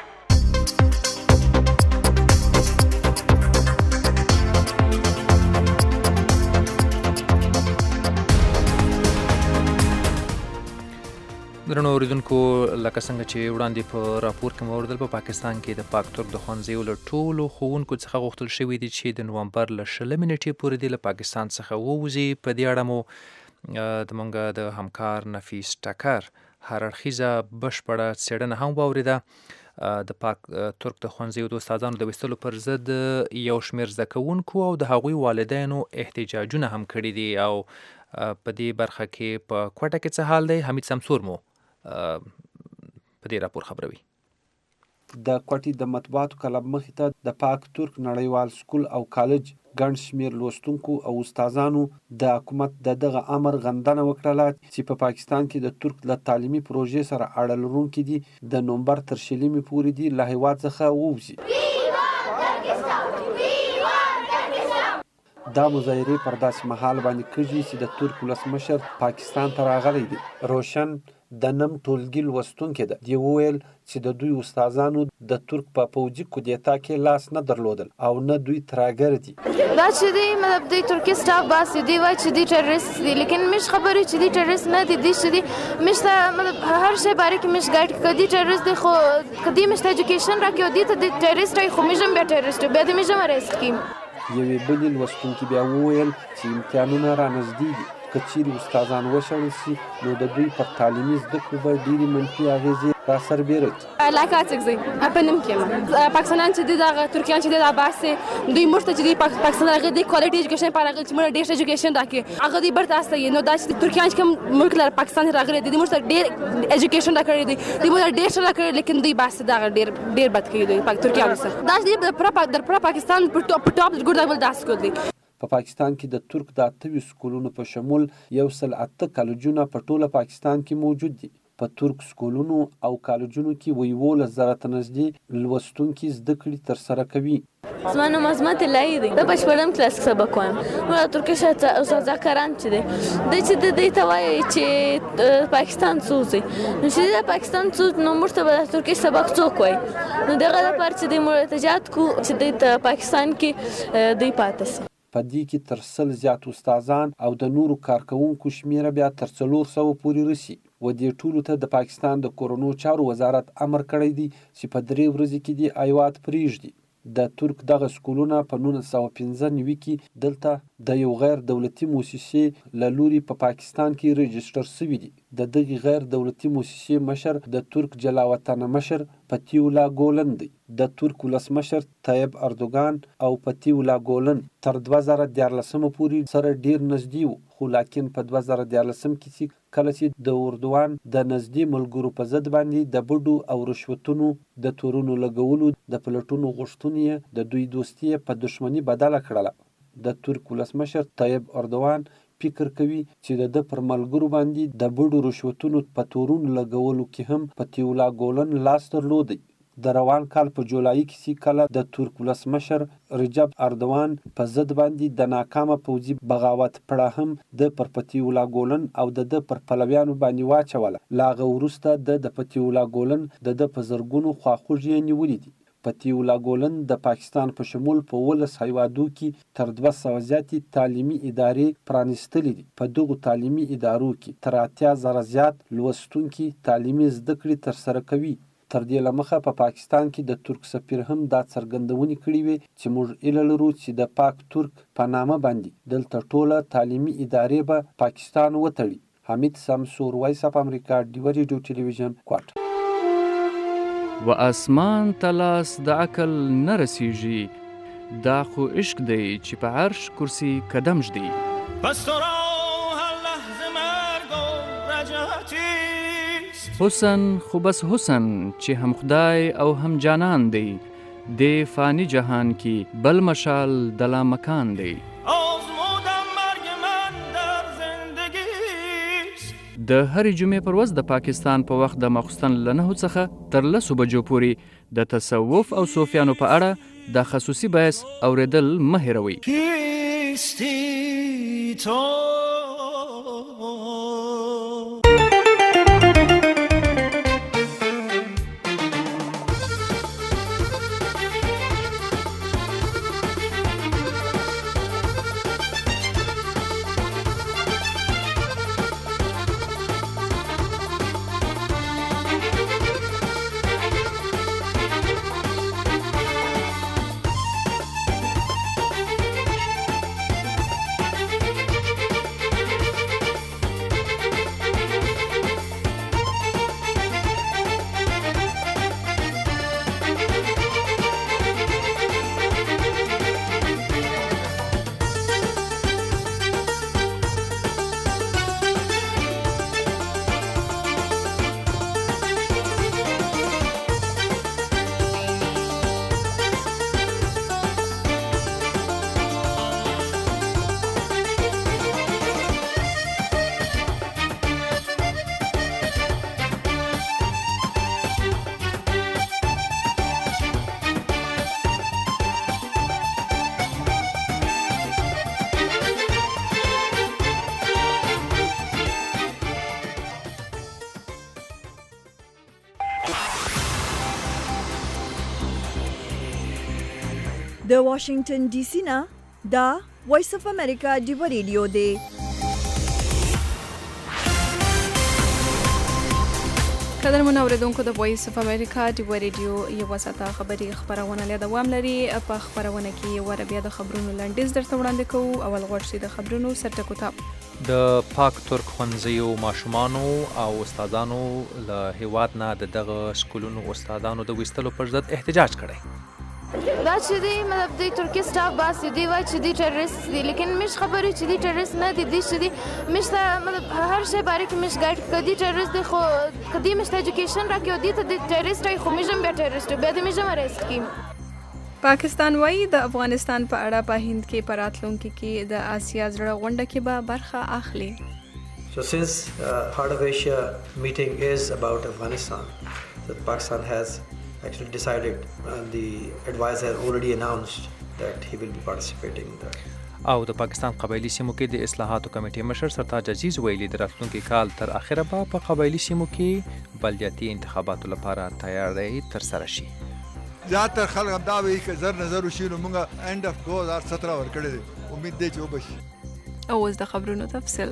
درنو اوریدونکو، لکه څنګه چې وړاندې په راپور کې مو اوریدل، په پاکستان کې د پاک ترک د ښوونځیو له ټولو ښوونکو څخه غوښتل شوي دي چې د نومبر له 20 نیټې پورې دې له پاکستان څخه ووځي. په دې اړه مو زموږ د همکار نفیس ټکر هر اړخیزه بشپړه څېړنه هم واورېده. د پاک ترک د ښوونځیو د استادانو د ویستلو پر ضد یو شمېر زده کوونکو او د هغوی والدینو احتجاجونه هم کړي دي. او په دې برخه کې په کوټه کې څه حال دی؟ حمید سمسور مو په دې راپور خبروي. د کوټې د مطبوعاتو کلب مخې ته د پاک ترک نړیوال سکول او کالج ګڼ شمېر لوستونکو او استادانو د حکومت د دغه امر غندنه وکړله چې په پاکستان کې د ترک له تعلیمي پروژې سره اړه لرونکي دي د نومبر تر 20 پورې دي له هېواد څخه ووځي. دا مظاهرې پر داسې مهال باندې کېږي چې د ترک ولسمشر پاکستان ته راغلی دی. روشن د نم ټولګي لوستونکی ده. دی وویل چې د دوی استادانو د ترک په پوځي کودتا کې لاس نه درلودل او نه دوی تراګر دي. دا چې دی مطلب دی ترکی سټاف باسي دی وای چې دی ټیرریست دي، لیکن مش خبرې چې دی ټیرریست نه دي. دی چې دی مش مطلب هر شی باره کې مش ګایډ کدي ټیرریست دی، خو کدي مش ایجوکیشن راکې دی ته دی ټیرریست ای خو مش بیا ټیرریست بیا دی مش اریست کیم. یوې بلې لوستونکي بیا وویل چې امتحانونه را نږدې دي، که چیرې استادان وشړل شي نو د دوی پر تعلیمي زده کړو به ډېرې منفي اغېزې را سربېره کړي. لاکاتګ په نیم کې پاکستان چې دغه ترکیان چې د باسي دوی مرته چې پاکستان راغلي د کوالټي ایجوکیشن پر راغلي چې موږ ډېر ایجوکیشن راکې هغه دی برته است نو دا چې ترکیان کوم ملک لپاره پاکستان راغلي دي موږ ډېر ایجوکیشن راکړي دي موږ ډېر څه راکړي، لیکن دوی باسي دا ډېر بد کوي دوی ترکیان سره. دا چې د پاکستان په ټاپ ګورډ داس کوي. په پاکستان کې د ترک د 28 سکولونو په شمول 108 کالجونه په ټوله پاکستان کې موجود دي. په ترک سکولونو او کالجونو کې 17,000 ته نږدې لوستونکي زده کړې ترسره کوي. زما نوم عظمت الهی دی. د بشپړم کلاس کې سبق وایم. موږ ترکي استادان چې دی چې د دې ته وایي چې پاکستان څوځي نو چې د پاکستان څوځ نو موږ ته به ترکي سبق څوک وایي نو دغه لپاره چې د موږ احتجاج کو چې د پاکستان کې دوی پاتې شي. په دې کې تر 100 زیات استادان او د نورو کارکوونکو شمیره بیا تر 400 پورې رسي. و دې ټولو ته د پاکستان د کورونو چارو وزارت امر کړی دی چې په 3 ورځې کې دې هیواد پرېږدي. د ترک دغه سکولونه په 1995 کې دلته د یو غیر دولتي موسسې له لوري په پاکستان کې رجسټر شوي دي. د دغې غیر دولتي موسسې مشر د ترک جلاوطن مشر فتیولا ګولن دی. د ترک ولسمشر طیب اردوغان او فتیولا ګولن تر 2014 پورې سره ډیر نږدې وو، خو لاکن په 2014 کې کله چې د اردوغان د نږدې ملګرو په ضد باندې د بډو او رشوتونو د تورونو لګولو د پلټونو غوښتنې د دوی دوستي په دښمنۍ بدله کړله. د ترک ولسمشر طیب اردوغان فکر کوي چې د پر ملګرو باندې د بډو رشوتونو په تورونو لګولو کې هم فتیولا ګولن لاس درلودی. د روان کال په جولای کې کله د ترک ولسمشر رجب اردوغان په ضد باندې د ناکامه پوځي بغاوت پړه هم د فتیولا ګولن او د پر پلویانو باندې واچوله. لا هغه وروسته د فتیولا ګولن د په زرګونو خواخوږي نیولې دي. فتیولا ګولن د پاکستان په شمول په 12 هیوادو کې تر 200 زیاتې تعلیمي ادارې پرانیستلې دي. په دغو تعلیمي ادارو کې تر 80,000 زیات لوستونکي تعلیمي زده کړې ترسره کوي. تر دې لمخه په پاکستان کې د ترک سفیر هم دا څرګندونې کړې وې چې موږ ایله لرو چې د پاک ترک په نامه باندې دلته ټوله تعلیمي ادارې به پاکستان وتړي. حمید سمسور، وایس اف امریکا، ډیوا ریډیو ټلویزیون، کوټه. و اسمان تلاس د عقل نه رسیږي، دا خو عشق دی چې په عرش کرسی قدم ږدي. پس تو را هر لحظه مرگ و رجعتی حسن خو بس حسن چې هم خدای او هم جانان دی، د فانی جهان کی بل مشال دلا مکان دی. آزمودم مرگ من در زندگیش د هرې جمعې پر ورځ د پاکستان په وخت د ماخوستن له 9 څخه تر 10 بجو پورې د تصوف او صوفیانو په اړه د خصوصي بحث اوریدل مه هېروئ. د واشنگټن ډي سي نه دا وایس اف امریکا ډیو ریډیو دی. قدرمن اوریدونکو د وایس اف امریکا ډیو ریډیو یو ساته خبري خبرونه له دوام لري. په خبرونه کې ور بیا د خبرونو لنډیز درته وړاندې کوو. اول غوښتي د خبرونو سرټکو د پاک ترک ښوونځیو ماشومانو او استادانو له هیواد نه دغه سکولونو استادانو د ویستلو پر ضد احتجاج کړی. دا چې دی مطلب د ترکی سټاف باس دی وای چې دی ټیرریست دی لیکن مش خبرې چې دی ټیرریست نه دی دی چې دی مش مطلب هر شی باره کې مش ګایډ کدی ټیرریست دی خو کدی مش ایجوکیشن راکې دی ته د ټیرریست خو مجم بیا ټیرریست بیا د مجم اریست کی. پاکستان وايي د افغانستان په اړه په هند کې پراتلونکو کې د آسیا زړه غونډه کې به برخه اخلي. So since Heart of Asia meeting is about Afghanistan, that Pakistan has actually decided and the advisor has already announced that he will be participating in that. او د پاکستان قبایلی سیمو کې د اصلاحاتو کمیټې مشر سرتاج عزیز ویلي د راتلونکي کال تر اخره به په قبایلی سیمو کې بلدیاتي انتخاباتو لپاره تیاری ترسره شي. زیاتره خلک هم دا وایي چې زر نظر وشي نو موږ اند اف 2017 ورکړی دی. امید دی چې وبشي. اوس د خبرونو تفصیل.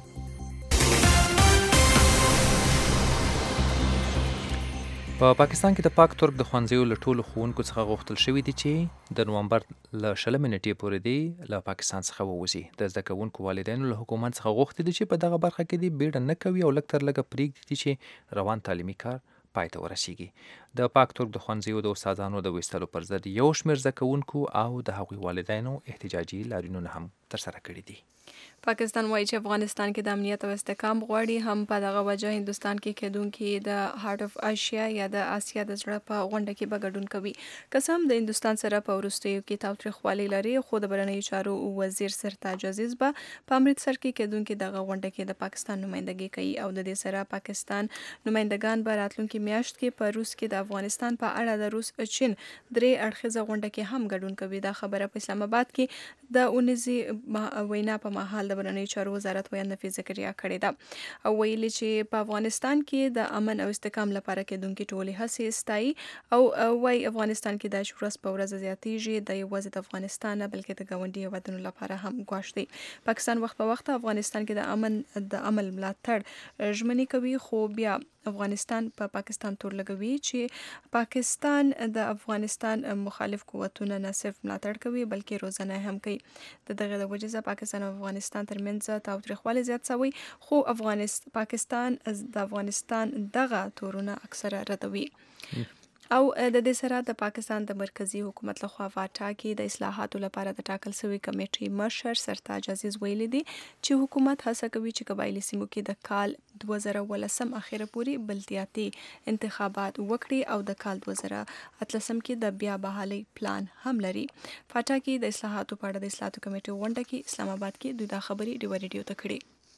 په پاکستان کې د پاک ترک د ښوونځیو له ټولو ښوونکو څخه غوښتل شوي دي چې د نومبر له 20 نیټې پورې دی له پاکستان څخه ووځي. د زده کوونکو والدینو له حکومت څخه غوښتي دي چې په دغه برخه کې دی بیړه نه کوي او لږ تر لږه پرېږدي چې روان تعلیمي کار پای ته ورسیږي. د پاک ترک د ښوونځیو د استادانو د ویستلو پر ضد یو شمېر زده کوونکو او د هغوی والدینو احتجاجي لاریونونه هم ترسره کړي دي. پاکستان وایي چې افغانستان کې د امنیت او استحکام غواړي. هم په دغه وجه هندستان کې کېدونکي د هارت اف ایشیا یا د آسیا د زړه په غونډه کې به ګډون کوي. قسم د هندستان سره په وروستیو کې تاوتریخوالی لري خو د بهرنیو چارو وزیر سرتاج عزیز به په امرتسر کې کېدونکي دغه غونډه کې د پاکستان نمائندګي کوي او د دې سره پاکستان نمائندگان به راتلونکي میاشت کې په روس کې د افغانستان په اړه د روس چین درې اړخیزه غونډه کې هم ګډون کوي. دا خبره په اسلام آباد کې د اونیزي وینا په مهال د بهرنیو چارو وزارت ویان نفیس ذکریا کړې ده او ویلي چې په افغانستان کې د امن او استحکام لپاره کېدونکي ټولې هڅې ستایي او وايي افغانستان کې د ورځ په ورځ زیاتېږي د یوازې د افغانستان نه بلکې د ګاونډي هیوادونو لپاره هم ګواښ دی. پاکستان وخت په وخت افغانستان کې د عمل ملاتړ ژمنې کوي خو بیا افغانستان په پاکستان تور لګوي چې پاکستان د افغانستان مخالف قوتونه نه صرف ملاتړ کوي بلکې روزانه هم کوي. دغه د وجې پاکستان او افغانستان ترمنځ تاوتریخوالی زیات شوی خو پاکستان د افغانستان دغه تورونه اکثره ردوي. او د دې سره د پاکستان د مرکزی حکومت لخوا واټا کې د اصلاحاتو لپاره د ټاکل شوی کمیټې مشر سرتاج عزیز ویلي دي چې حکومت هڅه کوي چې قبایلی سیمو کې د کال 2018 اخره پورې بلدیاتي انتخابات وکړي او د کال 2018 کې د بیا بحالي پلان هم لري. واټا کې د اصلاحاتو په اړه د اصلاحاتو کمیټې غونډه کې اسلام آباد کې دوی دا خبري ډیو ته کړې.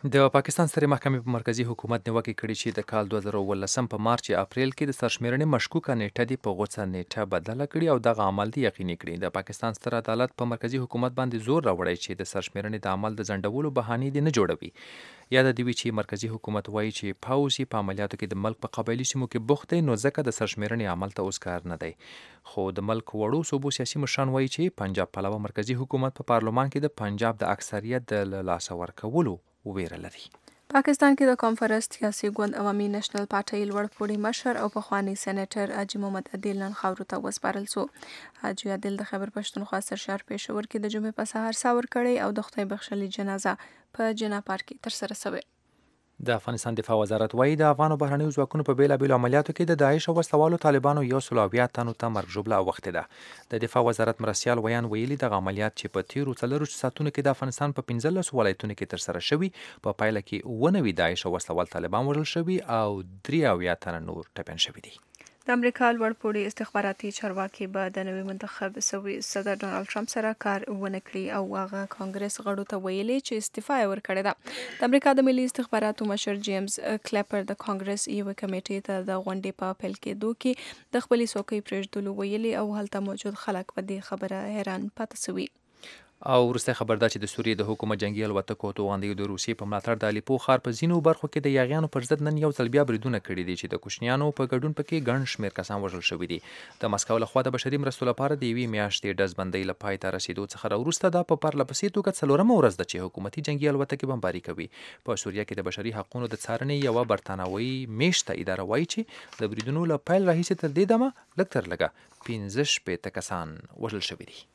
د پاکستان سترې محکمې په مرکزی حکومت نیوکه کړې چې د کال 2018 په مارچ یا اپریل کې د سرشمیرنې مشکوکه نیټه دی په غوڅه نیټه بدله کړې او دغه عمل دی یقیني کړی. د پاکستان ستر عدالت په مرکزی حکومت باندې زور راوړی چې د سرشمیرنې د عمل د ځنډولو بهانې دی نه جوړوي. یاد دی چې مرکزی حکومت وایي چې پاوز په عملیاتو کې د ملک په قبایلی سیمو کې بوخت دی، نو ځکه د سرشمیرنې عمل ته اوس کار نه دی. خو د ملک وړو صوبو سیاسي مشران وایي چې پنجاب پلوه مرکزی حکومت په پارلمان کې د پنجاب د اکثریت د لاسه ورکولو ویره لري. پاکستان کې د کانفرنس سیاسي ګوند عوامي نېشنل پارټۍ لوړ پوړي مشر او پخوانی سېنیټر حاجي محمد عادل نن خاورو ته وسپارل شو. حاجي عادل د خیبر پښتونخوا سرشار پېښور کې د جمعې په سهار ساور کړی او د خدای بخښلي جنازه په جنا پارک کې ترسره شوه. د افغانستان دفاع وزارت وایي د افغانو بهرنیو ځواکونو په بیلابیلو عملیاتو کې د داعش او وسلوالو طالبانو 180 تنو ته مرګ ژوبله اوښتې ده. د دفاع وزارت مرستیال ویان ویلي دغه عملیات چې په تیرو 4 ساعتونو کې د افغانستان په 15 ولایتونو کې ترسره شوي، په پایله کې 90 داعش او وسلوال طالبان وژل شوي او 83 تنه نور ټپیان شوي دي. د امریکا لوړ پوړي استخباراتي چارواکي به د نوي منتخب شوي صدر ډونالد ټرمپ سره کار ونه کړي او هغه کانګرس غړو ته ویلي چې استعفا یې ورکړې ده. د امریکا د ملي استخباراتو مشر جیمز کلیپر د کانګرس یوه کمیټې ته د غونډې په پیل کېدو کې د خپلې څوکۍ پرېږدلو ویلي او هلته موجود خلک په دې خبره حیران پاتې شوي. او وروسته خبر ده چې د سوریې د حکومت جنگي الوتکو توغندیو د روسیې په ملاتړ د الیپو ښار په ځینو برخو کې د یاغیانو پر ضد نن یو ځل بیا بریدونه کړي دي چې د کوچنیانو په ګډون پکې ګڼ شمېر کسان وژل شوي دي. د مسکو لخوا د بشري مرستو لپاره د یوې میاشتې ډزبندۍ له پای ته رسیدو څخه راوروسته دا په پرله پسې توګه څلورمه ورځ ده چې حکومتي جنگي الوتکې بمباري کوي. په سوریه کې د بشري حقوقو د څارنې یوه برتانوي میشته اداره وایي چې د بریدونو له پیل راهیسې تر دې دمه لږ تر لږه 15 کسان وژل شوي دي.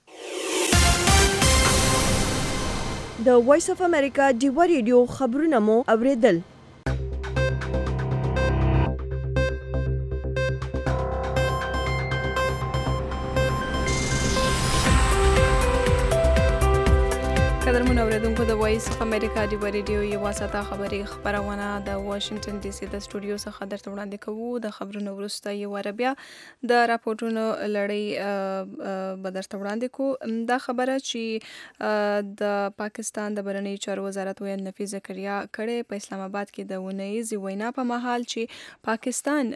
د وایس اف امریکا ډیوا ریډیو خبرونه مو اوریدل. قدرمن اوریدونکو د وایس اف امریکا ډیوا ریډیو یوه ساعته خبري خبرونه د واشنگټن ډي سي د سټوډیو څخه درته وړاندې کوو. د خبرونو وروسته یوه بیا د راپورټونو لړۍ به درته وړاندې کوو. دا خبره چې د پاکستان د بهرنیو چارو وزارت ویان نفیس زکریا کړې په اسلام آباد کې د ونیزي وینا په مهال چې پاکستان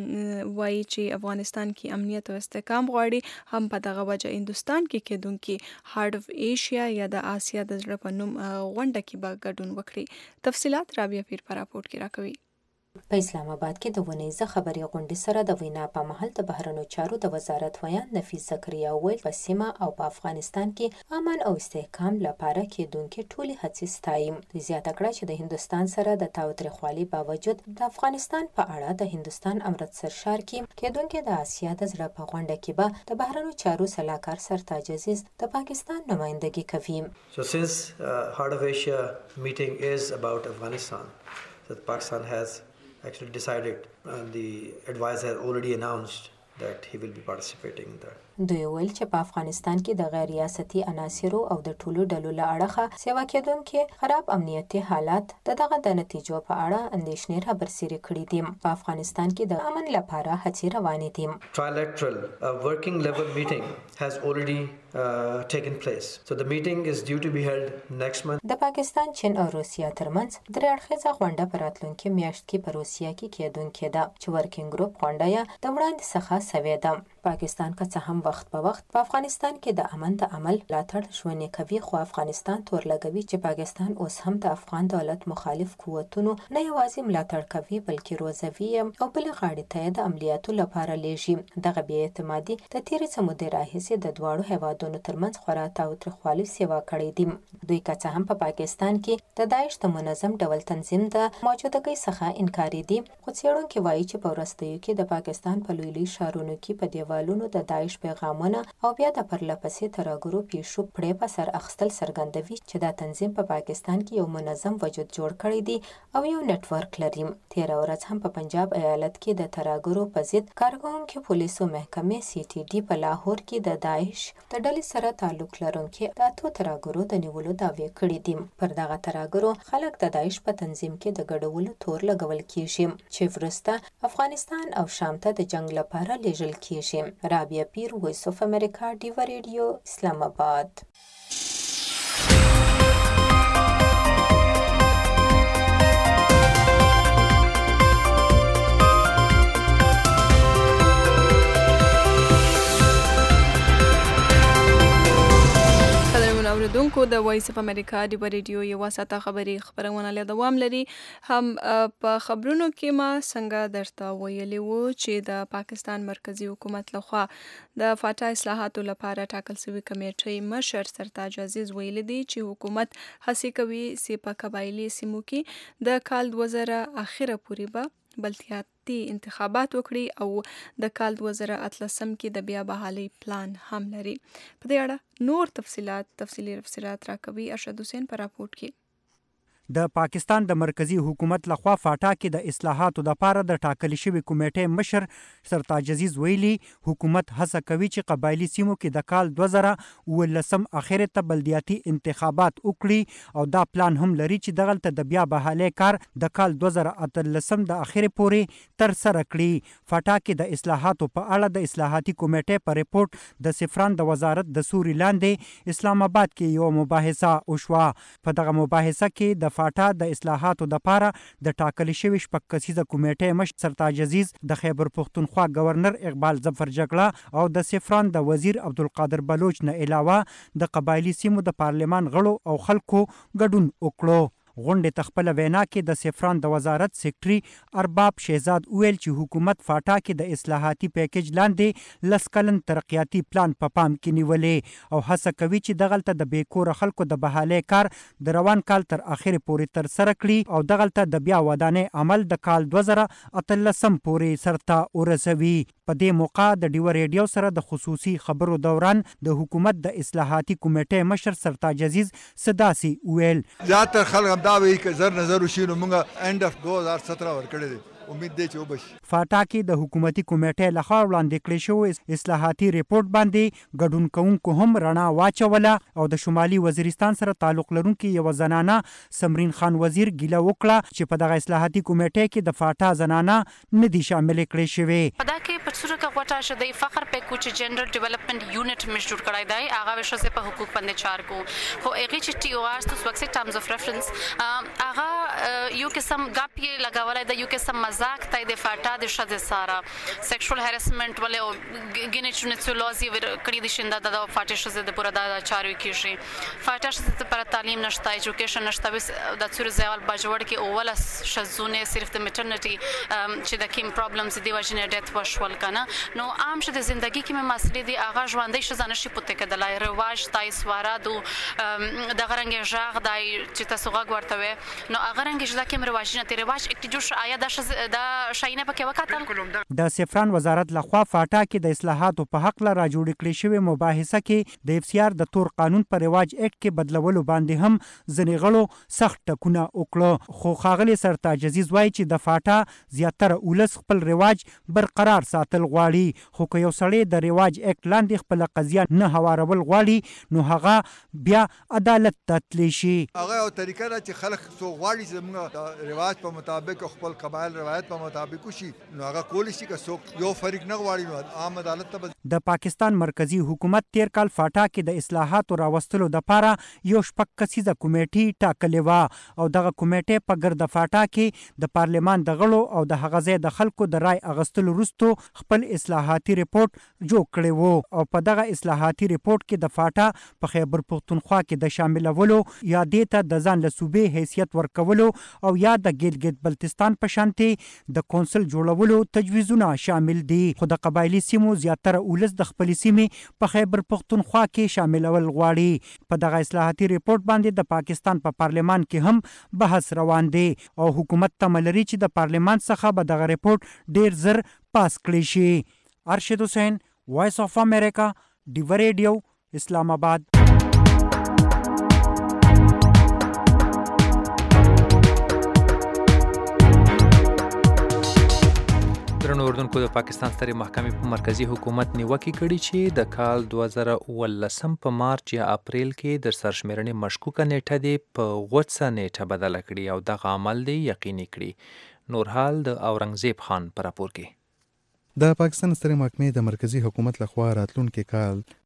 وایي چې افغانستان کې امنیت او استحکام غواړي، هم په دغه وجه هندوستان کې کېدونکي هارت اف ایشیا یا د آسیا د زړه په نوم غونډه کې به ګډون وکړي. تفصیلات رابعه پیر په راپورټ کې راکوي. په اسلام آباد کې د ونیزه خبري غونډې سره د وینا په محل د بهرنیو چارو د وزارت ویان نفیس زکریا ویل په سیمه او په افغانستان کې امن او استحکام لپاره کېدونکي ټولې هڅې ستایم. دوی زیاته کړه چې د هندوستان سره د تاوتریخوالي باوجود د افغانستان په اړه د هندوستان امرتسر ښار کې کېدونکي د آسیا د زړه په غونډه کې به د بهرنیو چارو سلاکار سرتاج عزیز د پاکستان نمائندګي کوي. So since Heart of Asia meeting is about Afghanistan, that Pakistan has actually decided and the advisor already announced that he will be participating in that. دوی ویل چې په افغانستان کې د غیر ریاستي عناصرو او د ټولو ډلو له اړخه سیوا کېدونکي خراب امنیتي حالات دغه د نتیجو په اړه اندېښنې رابرسېره کړي دي. په افغانستان کې د امن لپاره هڅې روانې دي. Trilateral working level meeting has already taken place. So the meeting is due to be held next month. د پاکستان، چین او روسیا ترمنځ درې اړخیزه غونډه په راتلونکي میاشت کې په روسیا کې کېدونکې ده چې ورکینګ ګروپ غونډه یې د وړاندې څخه سوې ده. پاکستان که څه هم وخت په وخت په افغانستان کې د امن د عمل ملاتړ ژوندی کوي، خو افغانستان تور لګوي چې پاکستان اوس هم د افغان دولت مخالف قوتونو نه یوازې ملاتړ کوي بلکې روزوي او بل غاړې ته د عملیاتو لپاره لیږي. دغه بې اعتمادي د تیرې څه مودې راهیسې د دواړو هیوادونو ترمنځ خورا تاوتریخوالي سیوا کړی دي. دوی که څه هم په پاکستان کې د داعش د منظم ډول تنظیم د موجودګۍ څخه انکاري دي، خو څېړونکي وایي چې په وروستیو کې د پاکستان په لوی لوی ښارونو کې په دیوالونو د داعش پیغامونه او بیا د پرلپسې ترهګرو پیښو پړې په سر اخیستل څرګندوي چې دا تنظیم په پاکستان کې یو منظم وجود جوړ کړی دی او یو نټورک لري. تېره ورځ هم په پنجاب ایالت کې د ترهګرو په ضد کارکوونکو پولیسو محکمې سی ټي ډي په لاهور کې د داعش د ډلې سره تعلق لرونکي د اتو ترهګرو د نیولو دعوې کړې دي. پر دغه ترهګرو خلک د داعش په تنظیم کې د ګډولو تور لګول کیږي چې وروسته افغانستان او شام ته د جنگ لپاره لیږل کیږي. رابعه پیر، وایس اف امریکا ډیوا ریډیو، اسلام آباد. اوریدونکو د وایس اف امریکا د ریډیو یو ساته خبرونه له دوام لري. هم په خبرونو کې ما څنګه درته ویلي وو چې د پاکستان مرکزی حکومت لخوا د فاټا اصلاحاتو لپاره ټاکل شوی کمیټې مشر سرتاج عزیز ویلي دی چې حکومت هڅه کوي چې په قبایلی سیمو کې د کال 2000 اخره پورې به بلدیاتي انتخابات وکړي او د کال 2013 کې د بیا بحالي پلان هم لري. په دې اړه نور تفصیلي تفصیلات راکوي ارشد حسین په راپورټ کې. د پاکستان د مرکزی حکومت لخوا فاټا کې د اصلاحاتو لپاره د ټاکل شوی کمیټې مشر سرتاج عزیز ویلي حکومت هڅه کوي چې قبایلی سیمو کې د کال 2019 اخره ته بلدیاتي انتخابات وکړي او دا پلان هم لري چې دغلته د بیا بحالي کار د کال 2013 د اخره پورې تر سره کړي. فاټا کې د اصلاحاتو په اړه د اصلاحاتي کمیټې په ریپورت د سفران د وزارت د سوري لاندې اسلام آباد کې یو مباحثه وشوه. په دغه مباحثه کې د فاټا د اصلاحاتو لپاره د ټاکل شوی شپږ کسیزه کمیټې مشر سرتاج عزیز د خیبر پختونخوا گورنر اقبال ظفر جګړه او د سفران د وزیر عبدالقادر بلوچ نه علاوه د قبایلی سیمو د پارلمان غړو او خلکو ګډون وکړو. غونډې ته خپله وینا کې د سفران د وزارت سیکرټري ارباب شهزاد ویل چې حکومت فاټا کې د اصلاحاتي پیکیج لاندې 10 کلن ترقیاتي پلان په پام کې نیولې او هڅه کوي چې دغلته د بیکوره خلکو د بحالي کار د روان کال تر اخره پورې تر سره کړي او دغلته د بیا ودانې عمل د کال 2013 پورې سرته ورسوي. په دې موقع د ډیو ریډیو سره د خصوصي خبرو دوران د حکومت د اصلاحاتي کمیټې مشر سرتاج عزیز صداسي ویل زیاتره خلک دا وایي چې زر نظر وشي نو موږ اند اف 2017 ورکړی دی. امید دی چې وبشي. فاټا کې د حکومتي کمیټې لخوا وړاندې کړی شوی اصلاحاتي ریپورت باندې ګډون کوونکو هم رڼا واچوله او د شمالي وزیرستان سره تعلق لرونکي یو زنانه سمرین خان وزیر ګیله وکړه چې په دغه اصلاحاتي کمیټې کې د فاټا زنانه نه دي شامل کړي شوی. په دا کې په څوره کې غوټه شوی فخر په کوچ جنرال ډیولپمنٹ یونټ مش جوړ کړای دی هغه وشو په حقوق باندې چار کو خو هغه چې ټي او آر ستاسو وکسي ټرمز اف ریفرنس هغه یو قسم غاپ یې لګاولای دی یو قسم مزاق تای د فاټا د شذ سارا سیکشوال هراسمنت ولې او ګینیچونیڅولوزي کړي د شنده د فاټا شذ د پورا د چارو کیږي فاټا شذ پر تعلیم نشته ایجوکیشن نشته د څور زوال باجوړ کې اوله شذونه صرف د میټرنټي چې د کیم پرابلمز دی واجنه ډیت وشول کنه نو عام شه د ژوندۍ کې مې مسلې دی اغه ژوندۍ شزانه شي پته کېدلای رواج تای سوارادو د غرنګ ژغ دای چې تاسو غوړ ورتوي نو اغه رنګ ژغ کې رواج نه تی رواج اکټیجوش آیا د شاینه پکې وکاتل. د سفران وزارت لخوا فاټا کې د اصلاحاتو په حق لا راجوړ کړی شوی مباحثه کې د اف سی آر د تور قانون پر رواج اکټ کې بدلولو باندې هم ځنې غړو سخت ټکونه وکړو خو ښاغلي سرتاج عزیز وایي چې د فاټا زیاتره ولس خپل رواج برقرار ساتل غواړي خو که یو سړی د رواج اکټ لاندې خپل قضیه نه هوارول غواړي نو هغه بیا عدالت ته تللی شي. هغه یو طریقه ده چې خلک څو غواړي زموږ د رواج په مطابق خپل قبایل روایت په مطابق شي نو هغه کولی شي که څوک یو فریق نه غواړي نو عام عدالت ته. د پاکستان مرکزی حکومت تیر کال فاټا کې د اصلاحاتو راوستلو لپاره یو شپږ کسیزه کمیټې ټاکلې وه او دغه کمیټې په ګرد فاټا کې د پارلمان د غړو او د هغه ځای د خلکو د رای اغستلو وروسته خپل اصلاحاتي ریپورت جوړ کړی وو او په دغه اصلاحاتي ریپورت کې د فاټا په خیبر پختونخوا کې د شاملولو یا دې ته د ځان له صوبې حیثیت ورکولو او یا د ګیلګت بلتستان په شانتي د کونسل جوړولو تجویزونه شامل دي خو د قبایلی سیمو زیاتره ولس د خپل سیمې په خیبر پختونخوا کې شاملول غواړي. په دغه اصلاحاتي ریپورت باندې د پاکستان په پارلمان کې هم بحث روان دی او حکومت تمه لري چې د پارلمان څخه به دغه ریپورت ډیر زر پاس کړی شي. ارشد حسین وایس اف امریکا ډیو ریډیو اسلام آباد. درنو اردوونکو د پاکستان سترې محکمې په مرکزی حکومت نیوکه کړې چې د کال 2019 په مارچ یا اپریل کې د سرشمیرنې مشکوکه نیټه دی په غوڅه نیټه بدله کړي او دغه عمل دی یقیني کړي. نورحال د اورنګزیب خان پر راپور کې. د پاکستان سترې محکمې د مرکزی حکومت لخوا راتلونکي کال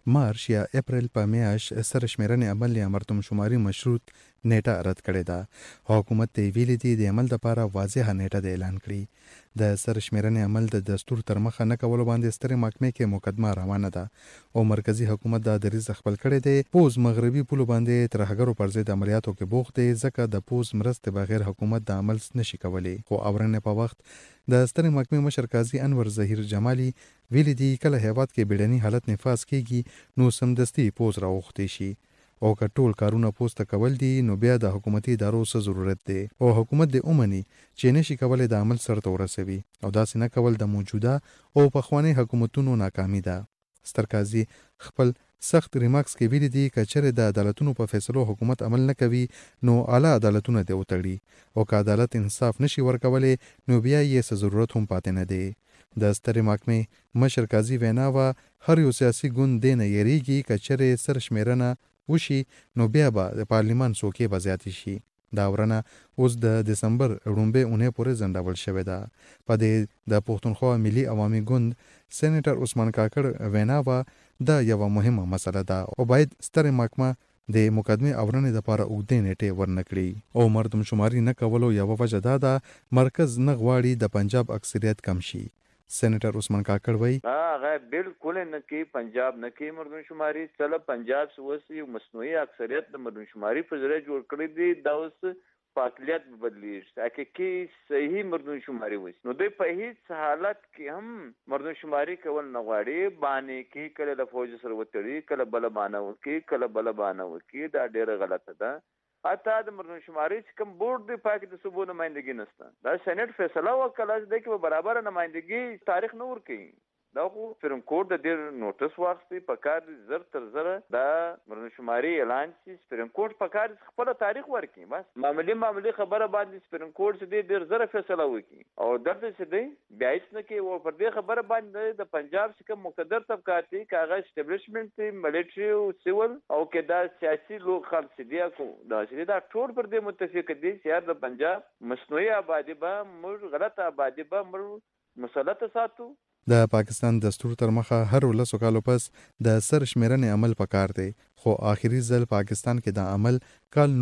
مارچ یا اپریل په میاشت سرشمیرنې عمل یا مردمشماري مشروط نیټه رد کړې ده. حکومت ته ویلي دي د عمل لپاره واضحه نیټه د اعلان کړي. د سرشمیرنې عمل د دستور تر مخه نه کولو باندې سترې محکمې کې مقدمه روانه ده او مرکزی حکومت دا دریځ خپل کړی دی. پوز مغربي پولو باندې ترهګرو پر ضد عملیاتو کې بوخت دی ځکه د پوز مرستې بغیر حکومت د عمل نشي کولی. خو اورنې په وخت د سترې محکمې مشر قاضي انور ظهیر جمالي ویلي دي کله هیواد کې بیړني حالت نفاذ کیږي نو سمدستي پوز راوختی شي او که ټول کارونه پوسټ کول دي نو بیا د حکومتي ادارو څه ضرورت دی او حکومت د اومني چې نشي کولای د عمل سرته ورسوي او داسې نه کول د موجوده او پخوانی حکومتونو ناکامي ده. ستر قاضي خپل سخت ریمارکس کې ویلي دي که چېرې د عدالتونو په فیصلو حکومت عمل نه کوي نو اعلی عدالتونه دې وتړي او که عدالت انصاف نشي ورکولی نو بیا یې څه ضرورت هم پاتې نه دی. د سترې محکمې مشر قاضي وینا وه هر یو سیاسي ګوند دې نه یریږي که چېرې سرشمیرنه وشي نو بیا به د پارلیمان څوکۍ به زیاتې شي. دا ورنه اوس د دسمبر لومړۍ اونۍ پورې ځنډول شوې ده. په دې د پښتونخوا ملي عوامي ګوند سېنیټر عثمان کاکړ وینا وه دا یوه مهمه مسله ده او باید سترې محکمه د مقدمې اورنې دپاره اوږدې نیټې ورنکړي او مردمشماري نه کولو یوه وجه دا ده مرکز نه غواړي د پنجاب اکثریت کم شي. سینیټر عثمان کاکړ وایي هغه بالکل نه کوي پنجاب نه کوي مردمشماري چله پنجاب اوس یو مصنوعي اکثریت د مردمشماري په ذریعه جوړ کړی دی دا اوس په اقلیت بدلیږي حقیقي صحیح مردمشماري وشي نو دوی په هیڅ حالت کې هم مردمشماري کول نه غواړي باندې کې کله د فوج سره وتړي کله بل باندې وکي کله بل باندې وکي دا ډیره غلطه ده. حتی د مردمشماري چې کوم بورډ دی پاک د صوبو نمائندګي نشته دا سېنات فیصله وکړه چې د برابر نمائندګي تاریخ نه ورکوي دا خو سپریم کورټ د ډیر نوټس واخیستی په کار زر تر زره دا مردمشماري اعلان شي سپریم کورټ په کار خپل تاریخ ورکوي بس معمولی خبره باندې سپریم کورټ چې ډیر زره فیصله وکړي او درته چې دی بیا هیڅ نه کوي او پر دې خبره باندې د پنجاب چې کوم مقتدر طبقات دي کاغه اسټابلیشمنت دی ملټري او سیول او کې دا سیاسي لوک خلک دي کو دا چې دا ټول پر دې متفق دي چې د پنجاب مصنوعي آبادی به موږ غلط آبادی به موږ مسلط ساتو. د پاکستان دستور تر مخه هر 10 کالو پس د سرشمیرنې عمل پکار دی خو آخري ځل پاکستان کې دا عمل کال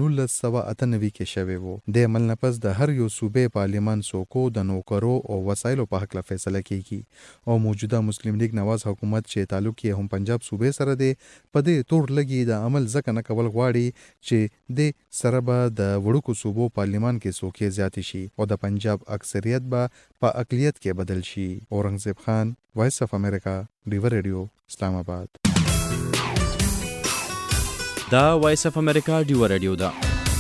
1998 کې شوی وو. د عمل نه پس د هر یو صوبې پارلیمان څوکو د نوکرو او وسایلو په حق له فیصله کیږي او موجوده مسلم لیگ نواز حکومت چې تعلق یې هم پنجاب صوبې سره دی په دې تور لګي د عمل ځکه نه کول غواړي چې د سره به د وړوکو صوبو پارلیمان کې څوکۍ زیاتې شي او د پنجاب اکثریت به په اقلیت کې بدل شي. اورنګزیب خان وایس اف امریکا ډیور ریډیو اسلام آباد. دا وایس اف امریکا ډیور ریډیو ده.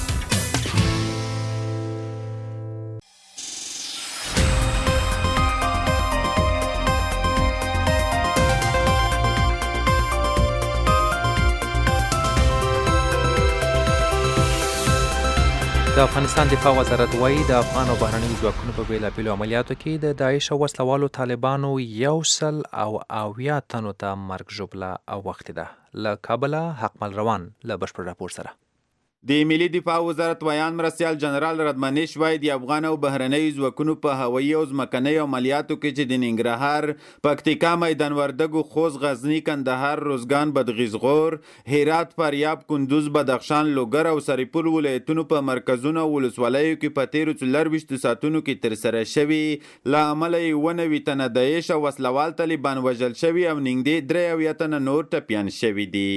د افغانستان دفاع وزارت وایي د افغان او بهرنیو ځواکونو په بېلابېلو عملیاتو کې د داعش او وسلوالو طالبانو 100 تنو ته مرګ ژوبله اوښتې ده. له کابله حقمل روان له بشپړ راپور سره. د ملي دفاع وزارت ویان مرستیال جنرال ردمنیش وایي د افغان او بهرنیو ځواکونو په هوایي او ځمکنیو عملیاتو کې چې د ننګرهار، پکتیکا، میدان وردګو، خوست، غزني، کندهار، روزګان، بادغیس-غور، هرات، فاریاب، کندوز، بدخشان، لوګر او سرپل ولایتونو په مرکزونو او ولسوالیو کې په تیرو 24 ساعتونو کې ترسره شوي له امله 90 تنه داعش او وسلوال طالبان وژل شوي او نږدې 83 تنه نور ټپیان شوي دي.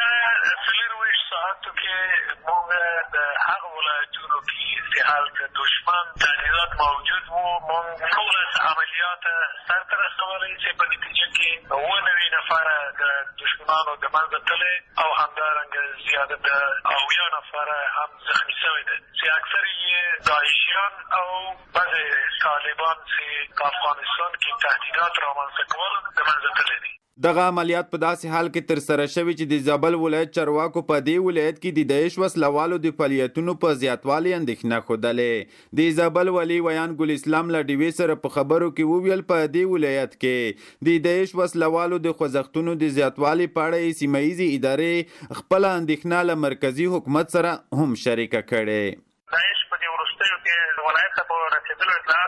دشمن تغییرات موجود و من ټول عملیات سرته رسولي چې په نتیجه کې 90 نفر د دشمنانو د منځه تللي او همدارنګه زیاده د 80 نفر هم زخمی شوي دي چې اکثر یې داعشیان او بعضې طالبان چې په افغانستان کې تهدیدات رامنځته کول د منځه تللي دي. دغه عملیات په داسې حال کې ترسره شوي چې د زابل ولایت چارواکو په دې ولایت کې د داعش وسلوالو د فعالیتونو په زیاتوالي اندېښنه ښودلې. د زابل والي ویان ګل اسلام له ډیوې سره په خبرو کې وویل په دې ولایت کې د داعش وسلوالو د خوځښتونو د زیاتوالي په اړه سیمه ییزې ادارې خپله اندېښنه له مرکزي حکومت سره هم شریکه کړې. داعش په دې وروستیو کې ولایت ته په رسېدلو اطلاعاتو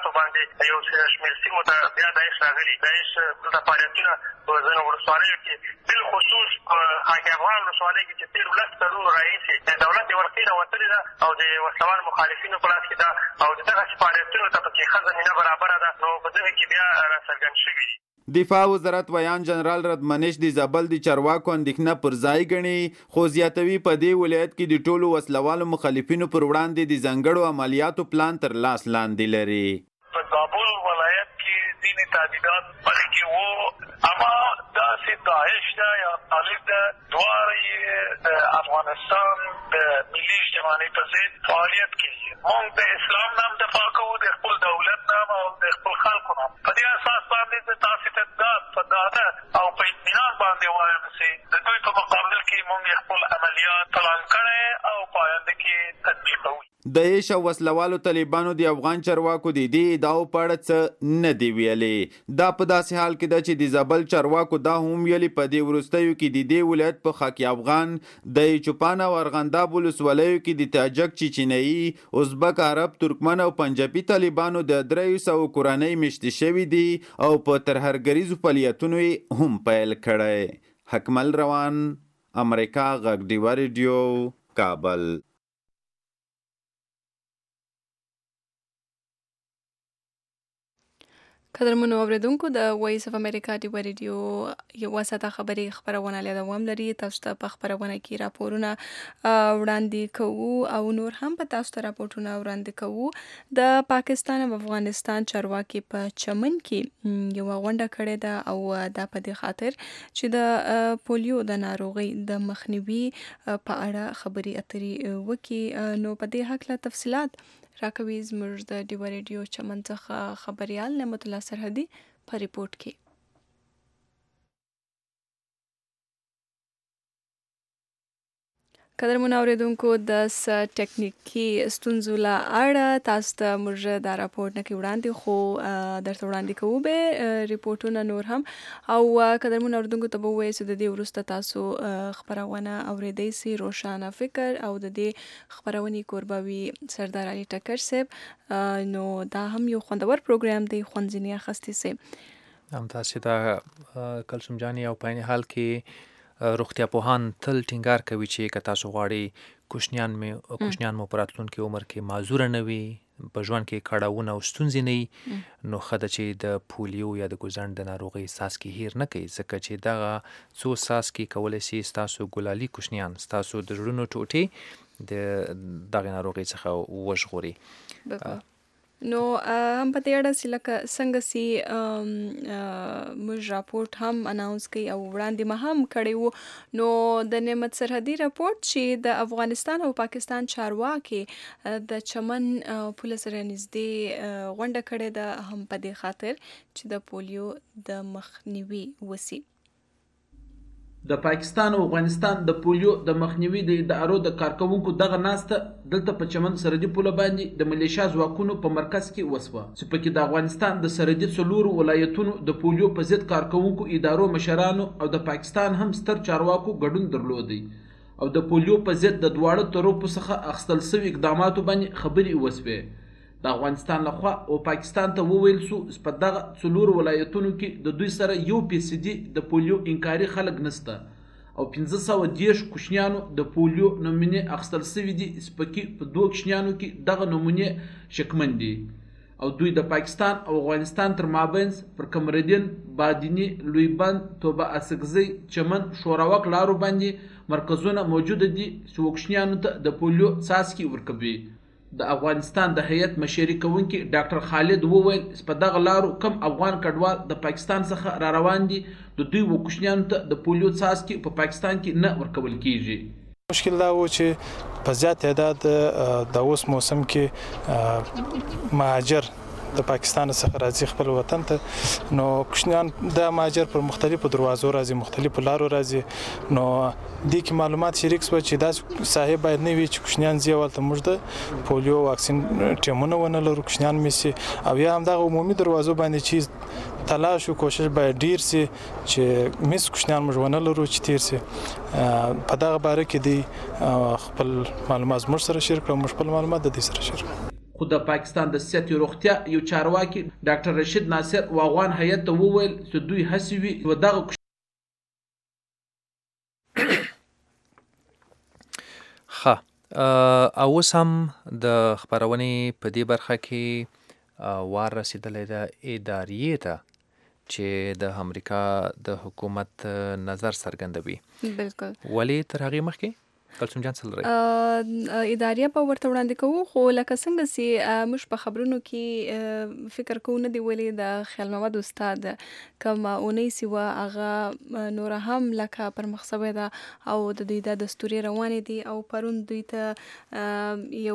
مالیاتو باندې یو شمېر سیمو ته بیا داعش راغلي. داعش دلته فعالیتونه په ځینو ولسوالیو کې بالخصوص په خاک افغان ولسوالۍ کې چې تېر 10 کلونو راهیسې دولت یې ورقې راوتلې ده او د وسلوال مخالفینو په لاس کې ده او د دغسې فعالیتونو ته پکې ښه زمینه برابره ده، نو په دغې کې بیا راڅرګند شوي دي. دفاع وزارت ویان جنرال ردمنش د زابل د چارواکو اندېښنه پر ځای ګڼي، خو زیاتوي په دې ولایت کې د ټولو وسلوالو مخالفینو پر وړاندې د ځانګړو عملیاتو پلان تر لاس لاندې لري. په زابل ولایت کې ځینې تعدیدات مخکې وو، اما داسې داعش ده یا طالب ده دواړه یې د افغانستان د ملي اجتماعي په ضد فعالیت کوي. موږ د اسلام نام دفاع کوو، د خپل دولت نام او د خپل خلکو نام. په دې اساس باندې زه تاسې ته په ډاډه او په اطمینان باندې وایم چې د دوی په مقابل کې موږ خپل عملیات پلان کړی او په آینده کې تطبیقوي. داعش او وسلوالو طالبانو د افغان چارواکو د دې ادعاو په اړه څه نه دی ویلي. دا په داسې حال کې ده چې د زابل چارواکو دا هم ویلي په دې وروستیو کې د دې ولایت په خاک افغان د چوپان او ارغنداب ولسوالیو کې د تاجک، چیچنیایي، ازبک، عرب، ترکمن او پنجابي طالبانو د 300 کورنۍ میشتې شوي دي او په ترهګریزو فعالیتونو هم پیل کړی. حکمل روان، امریکا غږ ډیوه ریډیو، کابل. قدرمنو اوریدونکو، د وایس اف امریکا ډیوه ریډیو یوه ساعته خبري خپرونه له دوام لري. تاسو ته په خپرونه کې راپورونه وړاندې کوو او نور هم په تاسو ته راپورونه وړاندې کوو. د پاکستان او افغانستان چارواکي په چمن کې یوه غونډه کړې ده او دا په دې خاطر چې د پولیو د ناروغۍ د مخنیوي په اړه خبرې اترې وکړي. نو په دې هکله تفصیلات راکوي زموږ د ډیوه ریډیو چمن څخه خبریال نعمت الله سرحدي په ریپورت کې. قدرمنو اوریدونکو، د ټکنیکي ستونزو له اړه تاسو ته موږ دا راپورټ نه کوي وړاندې، خو درته وړاندې کوو به ریپورټونه نور هم. او قدرمنو اوریدونکو ته به ووایو چې د دې وروسته تاسو خپرونه اورېدی سي روښانه فکر، او د دې خپرونې کوربه وي سردار علي ټکر صاحب. نو دا هم یو خوندور پروګرام دی، خوند ځینې اخیستی سي. همداسې دا کلثوم جانې او په عین حال کې روغتیا پوهان تل ټینګار کوي چې که تاسو غواړئ کوچنیان مو په راتلونکي عمر کې معذوره نه وي، په ژوند کې کړاوونه او ستونزې نه وي، نو ښه ده چې د پولیو یا د ګوزڼ د ناروغۍ څاڅکي هیر نه کوي، ځکه چې دغه څو څاڅکي کولی شي ستاسو ګلالي کوچنیان، ستاسو د زړونو ټوټې د دغې ناروغۍ څخه وژغوري. نو هم په دې اړه چې لکه څنګه چې موږ راپورټ هم اناونس کوي او وړاندې ما هم کړی وو، نو د نعمت سرحدي راپورټ چې د افغانستان او پاکستان چارواکي د چمن پوله سره نږدې غونډه کړې ده، هم په دې خاطر چې د پولیو د مخنیوي وسي. د پاکستان او افغانستان د پولیو د مخنیوي د ادارو د کارکونکو دغه ناسته دلته په چمن سرحدي پوله باندې د ملیشیا ځواکونو په مرکز کې وسوه، چې پکې د افغانستان د سرحدي څلورو ولایتونو د پولیو په ضد کارکونکو ادارو مشرانو او د پاکستان هم ستر چارواکو ګډون درلودی او د پولیو په ضد د دواړو طرفو څخه اخیستل شوي اقداماتو باندې خبرې وسوې. د افغانستان لخوا او پاکستان ته وویل شو چې په دغه څلورو ولایتونو کې د دوی سره 1% د پولیو انکاري خلک نشته او 510 کوچنیانو د پولیو نمونې اخیستل شوي دي، چې پکې په 2 کوچنیانو کې دغه نمونې شکمن دي او دوی د پاکستان او افغانستان تر مابینځ پر کمردین، بادینی، لویبند، توبه اسکزی، چمن، شوراوک لارو باندې مرکزونه موجود دي چې کوچنیانو ته د پولیو څاڅکي ورکوي. د افغانستان د هیئت مشري کوونکي ډاکټر خالد وویل چې په دغه لارو کم افغان کډوال د پاکستان څخه را روان دي، د دوی کوچنیانو ته د پولیو څاڅکي په پاکستان کې نه ورکول کیږي. مشکل دا و چې په زیات تعداد د اوس موسم کې مهاجر د پاکستان څخه راځي خپل وطن ته، نو کوچنیان د مهاجر پر مختلفو دروازو راځي، مختلفو لارو راځي، نو دې کې معلومات شریک شو چې دا صاحب باید نه وي چې کوچنیان زی ولته موږ د پولیو واکسین ټیمونه ونه لرو، کوچنیان میسي او یا هم دغه عمومي دروازو باندې چې تلاش او کوشش باید ډیر سي چې میس کوچنیان موږ ونه لرو چې تیر سي. په دغه باره کې دی خپل معلومات موږ سره شریک کړو، موږ خپل معلومات د دې سره شریک. خو د پاکستان د صحت روغتیا یو چارواکي ډاکټر رشید ناصر واغوان هیئت ته وویل چې دوی هڅې وي و دغه اوس هم د خپرونې په دې برخه کې وار رسیدلی ده اداریې ته چې د امریکا د حکومت نظر څرګندوي. بالکل. ولې تر هغې مخکې کلثوم جان څه لرئ؟ اداریه په ورته وړاندې کوو، خو لکه څنګه چې موږ په خبرونو کې فکر کوو نه دی ویلي د خیال محمد استاد کوم اونۍ چې وه هغه نوره هم لکه پرمخ سوې ده او د دوی دا دستوري روانې دي او پرون دوی ته یو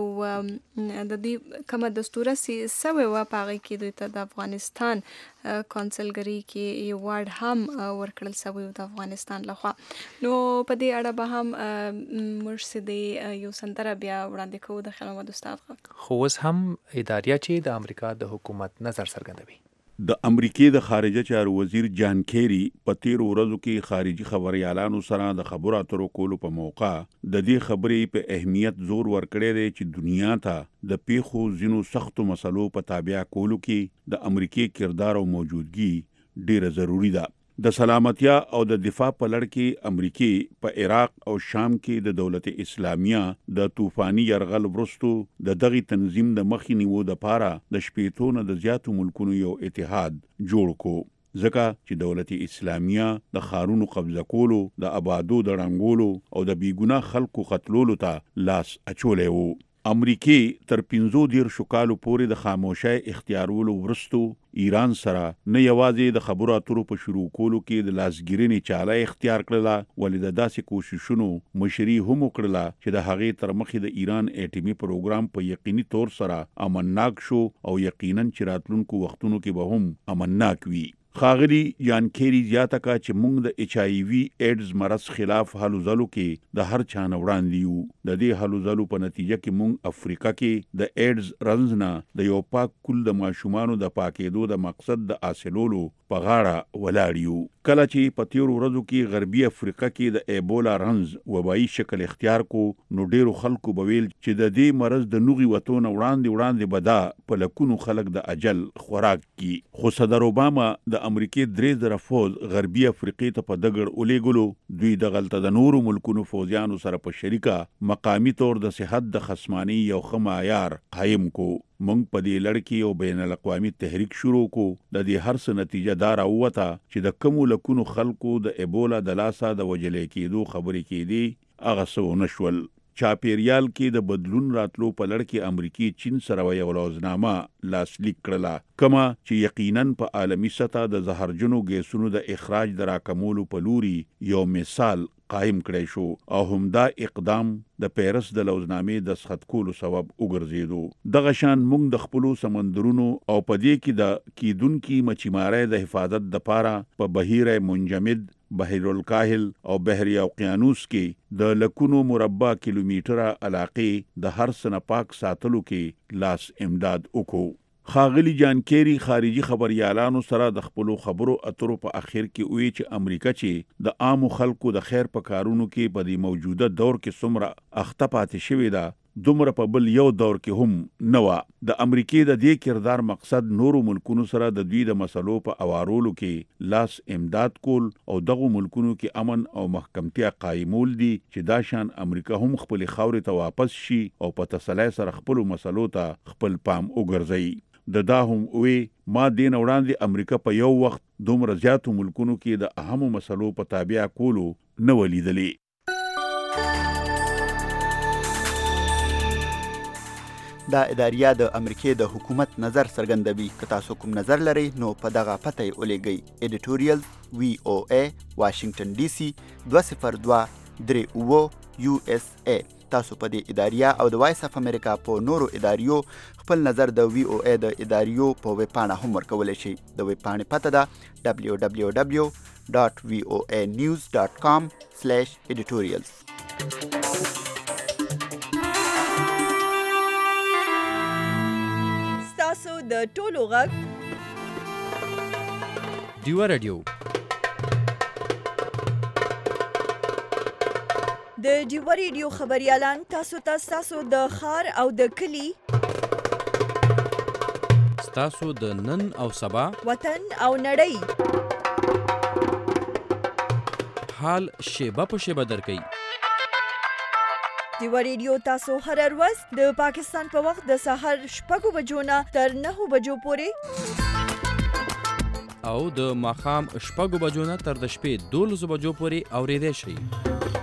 د دې کومه دستوره چې سوې وه په هغې کې دوی ته د افغانستان کونسلګرۍ کې یو وارډ هم ورکړل سوی د افغانستان لخوا. نو په دې اړه به هم موږ چې د یو سندره بیا وړاندې کوو د خیال محمد استاد غږ. خو اوس هم اداریه چې د امریکا د حکومت نظر څرګندوي. د امریکې د خارجه چارو وزیر جان کیری په تیرو ورځو کې خارجي خبريالانو سره د خبرو اترو کولو په موقع د دې خبرې په اهمیت زور ورکړی دی چې دنیا ته د پیښو ځینو سختو مسلو په تابع کولو کې د امریکې کردار او موجودګي ډیره ضروری ده. د سلامتیا او د دفاع په لړ کې امریکې په عراق او شام کې د دولت اسلامیه د طوفاني یرغل وروسته د دغه تنظیم د مخې نیولو لپاره د شپېتو نه د زیاتو ملکونو یو اتحاد جوړ کو، ځکه چې دولت اسلامیه د ښارونو قبضه کولو، د آبادو د ړنګولو او د بیګناه خلکو قتلولو ته لاس اچولی و. امریکې تر 15 کالو پورې د خاموشۍ اختیارولو وروسته ایران سره نه یوازې د خبرو اترو په شروع کولو کې د لاسګیرنې چاله اختیار کړله، ولې د داسې کوششونو مشري هم وکړله چې د هغې تر مخې د ایران اټومي پروګرام په یقیني طور سره امنناک شو او یقینا چې راتلونکو وختونو کې به هم امنناک وي. ښاغلي جان کیری زیاته کړه چې موږ د ایچ آی وي ایډز مرض خلاف هلو ځلو کې د هر چا نه وړاندې یو. د دې هلو ځلو په نتیجه کې موږ افریقا کې د ایډز رنځ نه د یو پاک کل د ماشومانو د پاکېدو د مقصد د حاصلولو په غاړه ولاړ یو. کله چې په تیرو ورځو کې غربي افریقا کې د ایبولا رنځ وبایي شکل اختیار کو، نو ډیرو خلکو به ویل چې د دې مرض د نوغي وتو نه وړاندې به دا په لکونو خلک د اجل خوراک کی. خو صدر اوباما د امریکې 3000 فوج غربي افریقې ته په دګړ الیګلو. دوی دغلته د نورو ملکونو فوجیانو سره په شریکه مقامی طور د صحت د خصمانی یو ښه معیار قایم کو. موږ په دې لړ کې یو بین الاقوامي تحریک شروع کو. د دې هر څه نتیجه دا راووته چې د کمو لکونو خلکو د ایبولا د لاسه د وجلې کېدو خبرې کېدې، هغه څه ونه شول. چاپیریال کې د بدلون راتلو په لړ کې امریکې چین سره یو لوزنامه لاسلیک کړله، کومه چې یقیناً په عالمي سطح د زهرجنو ګیسونو د اخراج د راکمولو په لوري یو مثال قائم کړی شو، او همدا اقدام د پیرس د لوزنامې د دستخط کولو سبب وګرځېدو. دغه شان موږ د خپلو سمندرونو او په دې کې د کیدونکي مچیمارۍ د حفاظت دپاره په بحیره منجمد، بحر الکاهل او بحر اوقیانوس کې د لکونو مربع کیلومتره علاقې د هر څه نه پاک ساتلو کې لاس امداد وکړو. ښاغلي جان کیری خارجي خبريالانو سره د خپلو خبرو اترو په اخر کې وی چې امریکا چې د عامو خلکو د خیر په کارونو کې په دې موجوده دور کې څومره اخته پاتې شوې ده، دومره په بل یو دور کې هم نه وه. د امریکې د دې کردار مقصد نورو ملکونو سره د دوی د مسلو په اوارولو کې لاس امداد کول او دغو ملکونو کې امن او محکمتیا قایمول دي چې دا شان امریکا هم خپل خاورې ته واپس شي او په تسلی سره خپلو مسلو ته خپل پام وګرځي. دا هم وی ما دین وړاندې امریکا په یو وخت دومره زیاتو ملکونو کې د اهمو مسلو په تابع کولو نه ولیدلی. دا اداریه د امریکې د حکومت نظر څرګندوي. که تاسو کوم نظر لرئ نو په دغه پته یې ولیږئ. ایډیټوریل VOA واشنگټن DC 20238 USA. تاسو په دې اداریه او د وایس اف امریکا په نورو اداریو خپل نظر د VOA د اداریو په ویب پاڼه هم ورکولی شئ. د ویب پاڼې پته ده www.voanews.com/editorials. ستاسو د ټولو غږ ډیوه رادیو د ډیوه ریډیو خبريالان تاسو ته ستاسو د ښار او د کلي ستاسو د نن او سبا وطن او نړۍ حال شیبه په شیبه درکې. دیوا ریډیو تاسو هر ورځ د پاکستان په وخت د سحر 6 بجو نه تر 9 بجو پورې او د ماښام 6 بجو نه تر د شپې 12 بجو پورې اورېدای شئ.